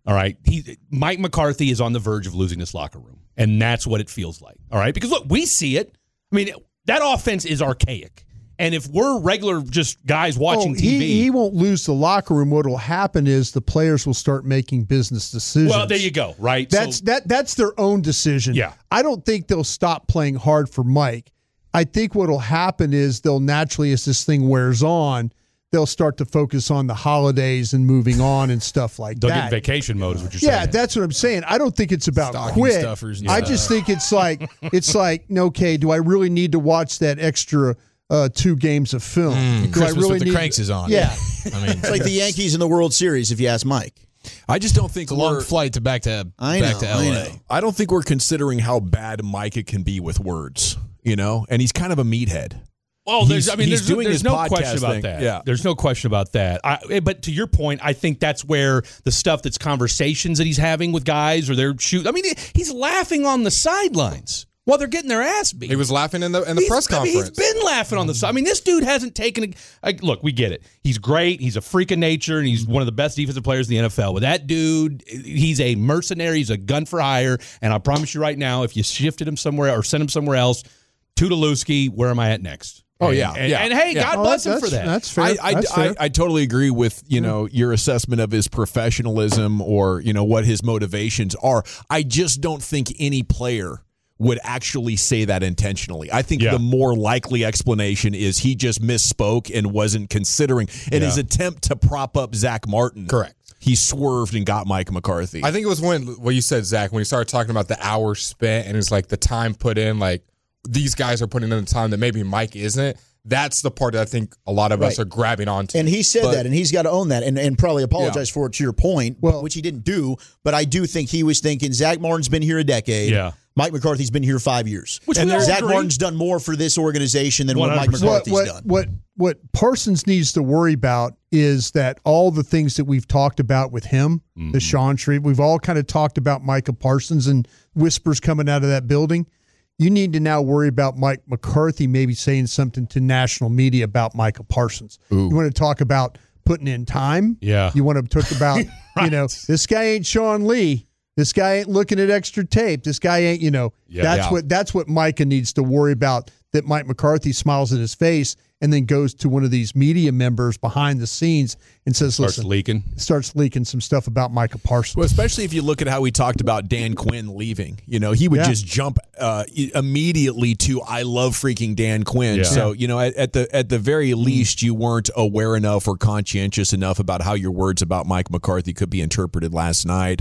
[SPEAKER 5] All right. He, Mike McCarthy is on the verge of losing this locker room. And that's what it feels like. All right. Because, look, we see it. I mean, that offense is archaic. And if we're regular just guys watching
[SPEAKER 6] oh,
[SPEAKER 5] T V.
[SPEAKER 6] He, he won't lose the locker room. What will happen is the players will start making business decisions.
[SPEAKER 5] Well, there you go. Right.
[SPEAKER 6] That's
[SPEAKER 5] so,
[SPEAKER 6] that. That's their own decision.
[SPEAKER 5] Yeah.
[SPEAKER 6] I don't think they'll stop playing hard for Mike. I think what will happen is they'll naturally, as this thing wears on, they'll start to focus on the holidays and moving on and stuff like
[SPEAKER 5] They'll
[SPEAKER 6] that.
[SPEAKER 5] get vacation mode is what you're
[SPEAKER 6] Yeah,
[SPEAKER 5] saying.
[SPEAKER 6] that's what I'm saying. I don't think it's about
[SPEAKER 9] Stocking
[SPEAKER 6] quit.
[SPEAKER 9] stuffers and
[SPEAKER 6] I
[SPEAKER 9] stuff.
[SPEAKER 6] just think it's like it's like okay, do I really need to watch that extra uh, two games of film?
[SPEAKER 9] Mm,
[SPEAKER 6] do
[SPEAKER 9] Christmas
[SPEAKER 6] I really
[SPEAKER 9] with the
[SPEAKER 6] need
[SPEAKER 9] Cranks is on.
[SPEAKER 6] Yeah,
[SPEAKER 9] I mean,
[SPEAKER 8] It's like the Yankees in the World Series, if you ask Mike.
[SPEAKER 4] I just don't think
[SPEAKER 9] it's a long
[SPEAKER 4] we're-
[SPEAKER 9] flight to back to
[SPEAKER 8] I
[SPEAKER 9] back
[SPEAKER 8] know,
[SPEAKER 9] to L A.
[SPEAKER 8] I know.
[SPEAKER 4] I don't think we're considering how bad Micah can be with words, you know, and he's kind of a meathead.
[SPEAKER 5] Well, there's,
[SPEAKER 4] He's-
[SPEAKER 5] I mean,
[SPEAKER 4] he's
[SPEAKER 5] there's,
[SPEAKER 4] doing
[SPEAKER 5] there's
[SPEAKER 4] his
[SPEAKER 5] no
[SPEAKER 4] podcast
[SPEAKER 5] question about
[SPEAKER 4] thing.
[SPEAKER 5] that.
[SPEAKER 4] Yeah.
[SPEAKER 5] There's no question about that. I, but to your point, I think that's where the stuff that's conversations that he's having with guys or they're shoot. I mean, he's laughing on the sidelines while they're getting their ass beat.
[SPEAKER 23] He was laughing in the in the
[SPEAKER 5] He's-
[SPEAKER 23] press
[SPEAKER 5] I mean,
[SPEAKER 23] conference.
[SPEAKER 5] he's been laughing on the side. I mean, this dude hasn't taken a, a look. We get it. He's great. He's a freak of nature, and he's one of the best defensive players in the N F L. But that dude, he's a mercenary. He's a gun for hire. And I promise you right now, if you shifted him somewhere or sent him somewhere else, Tudaluski, where am I at next?
[SPEAKER 4] Oh
[SPEAKER 5] And-
[SPEAKER 4] yeah,
[SPEAKER 5] and,
[SPEAKER 4] yeah.
[SPEAKER 5] and hey,
[SPEAKER 4] yeah.
[SPEAKER 5] God
[SPEAKER 6] Oh,
[SPEAKER 5] bless
[SPEAKER 6] that-
[SPEAKER 5] him for that.
[SPEAKER 6] That's fair.
[SPEAKER 4] I, I,
[SPEAKER 6] that's
[SPEAKER 4] I,
[SPEAKER 6] fair.
[SPEAKER 4] I totally agree with you know your assessment of his professionalism or you know what his motivations are. I just don't think any player would actually say that intentionally. I think
[SPEAKER 5] Yeah.
[SPEAKER 4] the more likely explanation is he just misspoke and wasn't considering in
[SPEAKER 5] Yeah.
[SPEAKER 4] his attempt to prop up Zach Martin.
[SPEAKER 23] Correct.
[SPEAKER 4] He swerved and got Mike McCarthy.
[SPEAKER 23] I think it was when what you said, Zach, when you started talking about the hours spent and it's like the time put in, like these guys are putting in the time that maybe Mike isn't. That's the part that I think a lot of us
[SPEAKER 8] Right.
[SPEAKER 23] are grabbing onto.
[SPEAKER 8] And he said
[SPEAKER 23] But-
[SPEAKER 8] that, and he's got to own that, and, and probably apologize
[SPEAKER 23] Yeah.
[SPEAKER 8] for it to your point,
[SPEAKER 6] Well-
[SPEAKER 8] which he didn't do. But I do think he was thinking Zach Martin's been here a decade.
[SPEAKER 5] Yeah.
[SPEAKER 8] Mike McCarthy's been here five years.
[SPEAKER 5] Which
[SPEAKER 8] and
[SPEAKER 5] we all
[SPEAKER 8] Zach
[SPEAKER 5] agree.
[SPEAKER 8] Martin's done more for this organization than what Mike
[SPEAKER 5] one hundred percent.
[SPEAKER 8] McCarthy's
[SPEAKER 6] what,
[SPEAKER 8] done.
[SPEAKER 6] what what Parsons needs to worry about is that all the things that we've talked about with him,
[SPEAKER 5] Mm-hmm.
[SPEAKER 6] the Sean Tree, we've all kind of talked about Micah Parsons and whispers coming out of that building. You need to now worry about Mike McCarthy maybe saying something to national media about Micah Parsons.
[SPEAKER 4] Ooh.
[SPEAKER 6] You want to talk about putting in time.
[SPEAKER 5] Yeah.
[SPEAKER 6] You want to talk about, you know, this guy ain't Sean Lee. This guy ain't looking at extra tape. This guy ain't, you know,
[SPEAKER 5] Yeah.
[SPEAKER 6] that's
[SPEAKER 5] Yeah.
[SPEAKER 6] what that's what Micah needs to worry about, that Mike McCarthy smiles in his face and then goes to one of these media members behind the scenes and says,
[SPEAKER 5] Starts
[SPEAKER 6] listen,
[SPEAKER 5] leaking.
[SPEAKER 6] starts leaking some stuff about Micah Parsons.
[SPEAKER 4] Well, especially if you look at how we talked about Dan Quinn leaving. You know, he would
[SPEAKER 6] Yeah.
[SPEAKER 4] just jump uh, i- immediately to "I love freaking Dan Quinn."
[SPEAKER 5] Yeah.
[SPEAKER 4] So you know, at, at the at the very least, you weren't aware enough or conscientious enough about how your words about Mike McCarthy could be interpreted last night.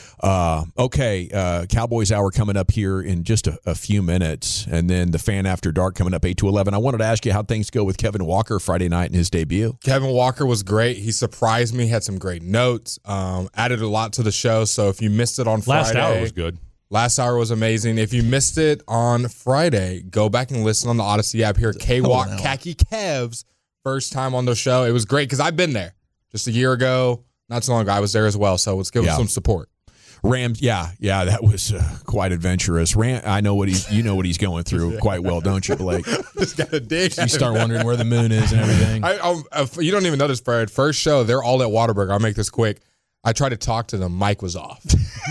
[SPEAKER 4] Uh, okay, uh, Cowboys Hour coming up here in just a, a few minutes, and then the Fan After Dark coming up eight to eleven. I wanted to ask you how things go with Kevin Walker Friday night in his debut.
[SPEAKER 23] Kevin Walker was great. He surprised me, had some great notes, um, added a lot to the show. So if you missed it on Friday.
[SPEAKER 5] Last hour was good.
[SPEAKER 23] Last hour was amazing. If you missed it on Friday, go back and listen on the Odyssey app here. K-Walk,
[SPEAKER 8] Oh, no.
[SPEAKER 23] Khaki Kev's first time on the show. It was great because I've been there just a year ago. Not so long ago. I was there as well. So let's give
[SPEAKER 4] Yeah.
[SPEAKER 23] him some support.
[SPEAKER 4] Rams, yeah, yeah, that was uh, quite adventurous. Ram, I know what he's, you know what he's going through quite well, don't you, Blake?
[SPEAKER 23] Just got to dig.
[SPEAKER 9] You start wondering where the moon is and everything.
[SPEAKER 23] I, I, uh, you don't even know this, Fred. First show, they're all at Whataburger. I'll make this quick. I tried to talk to them. Mike was off.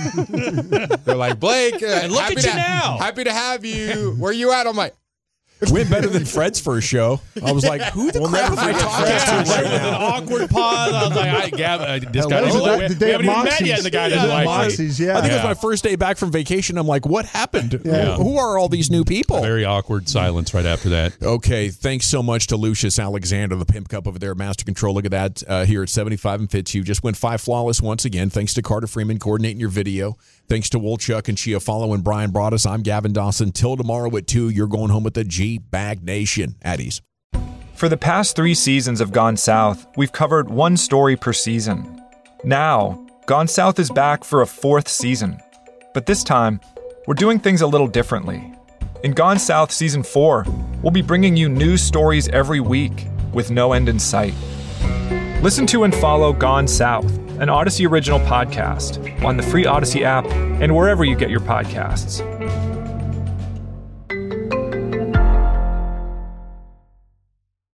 [SPEAKER 23] They're like, Blake, uh,
[SPEAKER 5] And look
[SPEAKER 23] happy
[SPEAKER 5] at
[SPEAKER 23] to,
[SPEAKER 5] you now.
[SPEAKER 23] Happy to have you. Where you at? I'm like,
[SPEAKER 4] Went better than Fred's first show. I was like, who the
[SPEAKER 8] We'll
[SPEAKER 4] crap
[SPEAKER 8] never
[SPEAKER 4] am I
[SPEAKER 8] forget
[SPEAKER 4] talking
[SPEAKER 8] Fred's
[SPEAKER 4] to
[SPEAKER 8] first
[SPEAKER 4] right
[SPEAKER 8] show.
[SPEAKER 5] With an
[SPEAKER 4] now?
[SPEAKER 5] awkward pause, I was like, I, Gab, uh, this guy doesn't
[SPEAKER 6] Did
[SPEAKER 5] like
[SPEAKER 6] they-
[SPEAKER 5] me.
[SPEAKER 6] did
[SPEAKER 5] We
[SPEAKER 6] they
[SPEAKER 5] haven't even met
[SPEAKER 6] Moxie's?
[SPEAKER 5] yet, and the guy
[SPEAKER 6] Yeah,
[SPEAKER 5] doesn't like me.
[SPEAKER 6] Moxie's, yeah.
[SPEAKER 4] I think it
[SPEAKER 5] Yeah.
[SPEAKER 4] was my first day back from vacation. I'm like, what happened?
[SPEAKER 6] Yeah.
[SPEAKER 4] Who are all these new people?
[SPEAKER 5] Very awkward silence right after that.
[SPEAKER 4] Okay, thanks so much to Lucius Alexander, the Pimp Cup over there, Master Control. Look at that uh, here at seventy-five and Fitzhugh. Just went five flawless once again. Thanks to Carter Freeman coordinating your video. Thanks to Wolchuk and Chiafalo and Brian Broaddus. I'm Gavin Dawson. Till tomorrow at two, you're going home with the G-Bag Nation. Addies.
[SPEAKER 20] For the past three seasons of Gone South, we've covered one story per season. Now, Gone South is back for a fourth season. But this time, we're doing things a little differently. In Gone South Season four, we'll be bringing you new stories every week with no end in sight. Listen to and follow Gone South, an Odyssey original podcast, on the free Odyssey app and wherever you get your podcasts.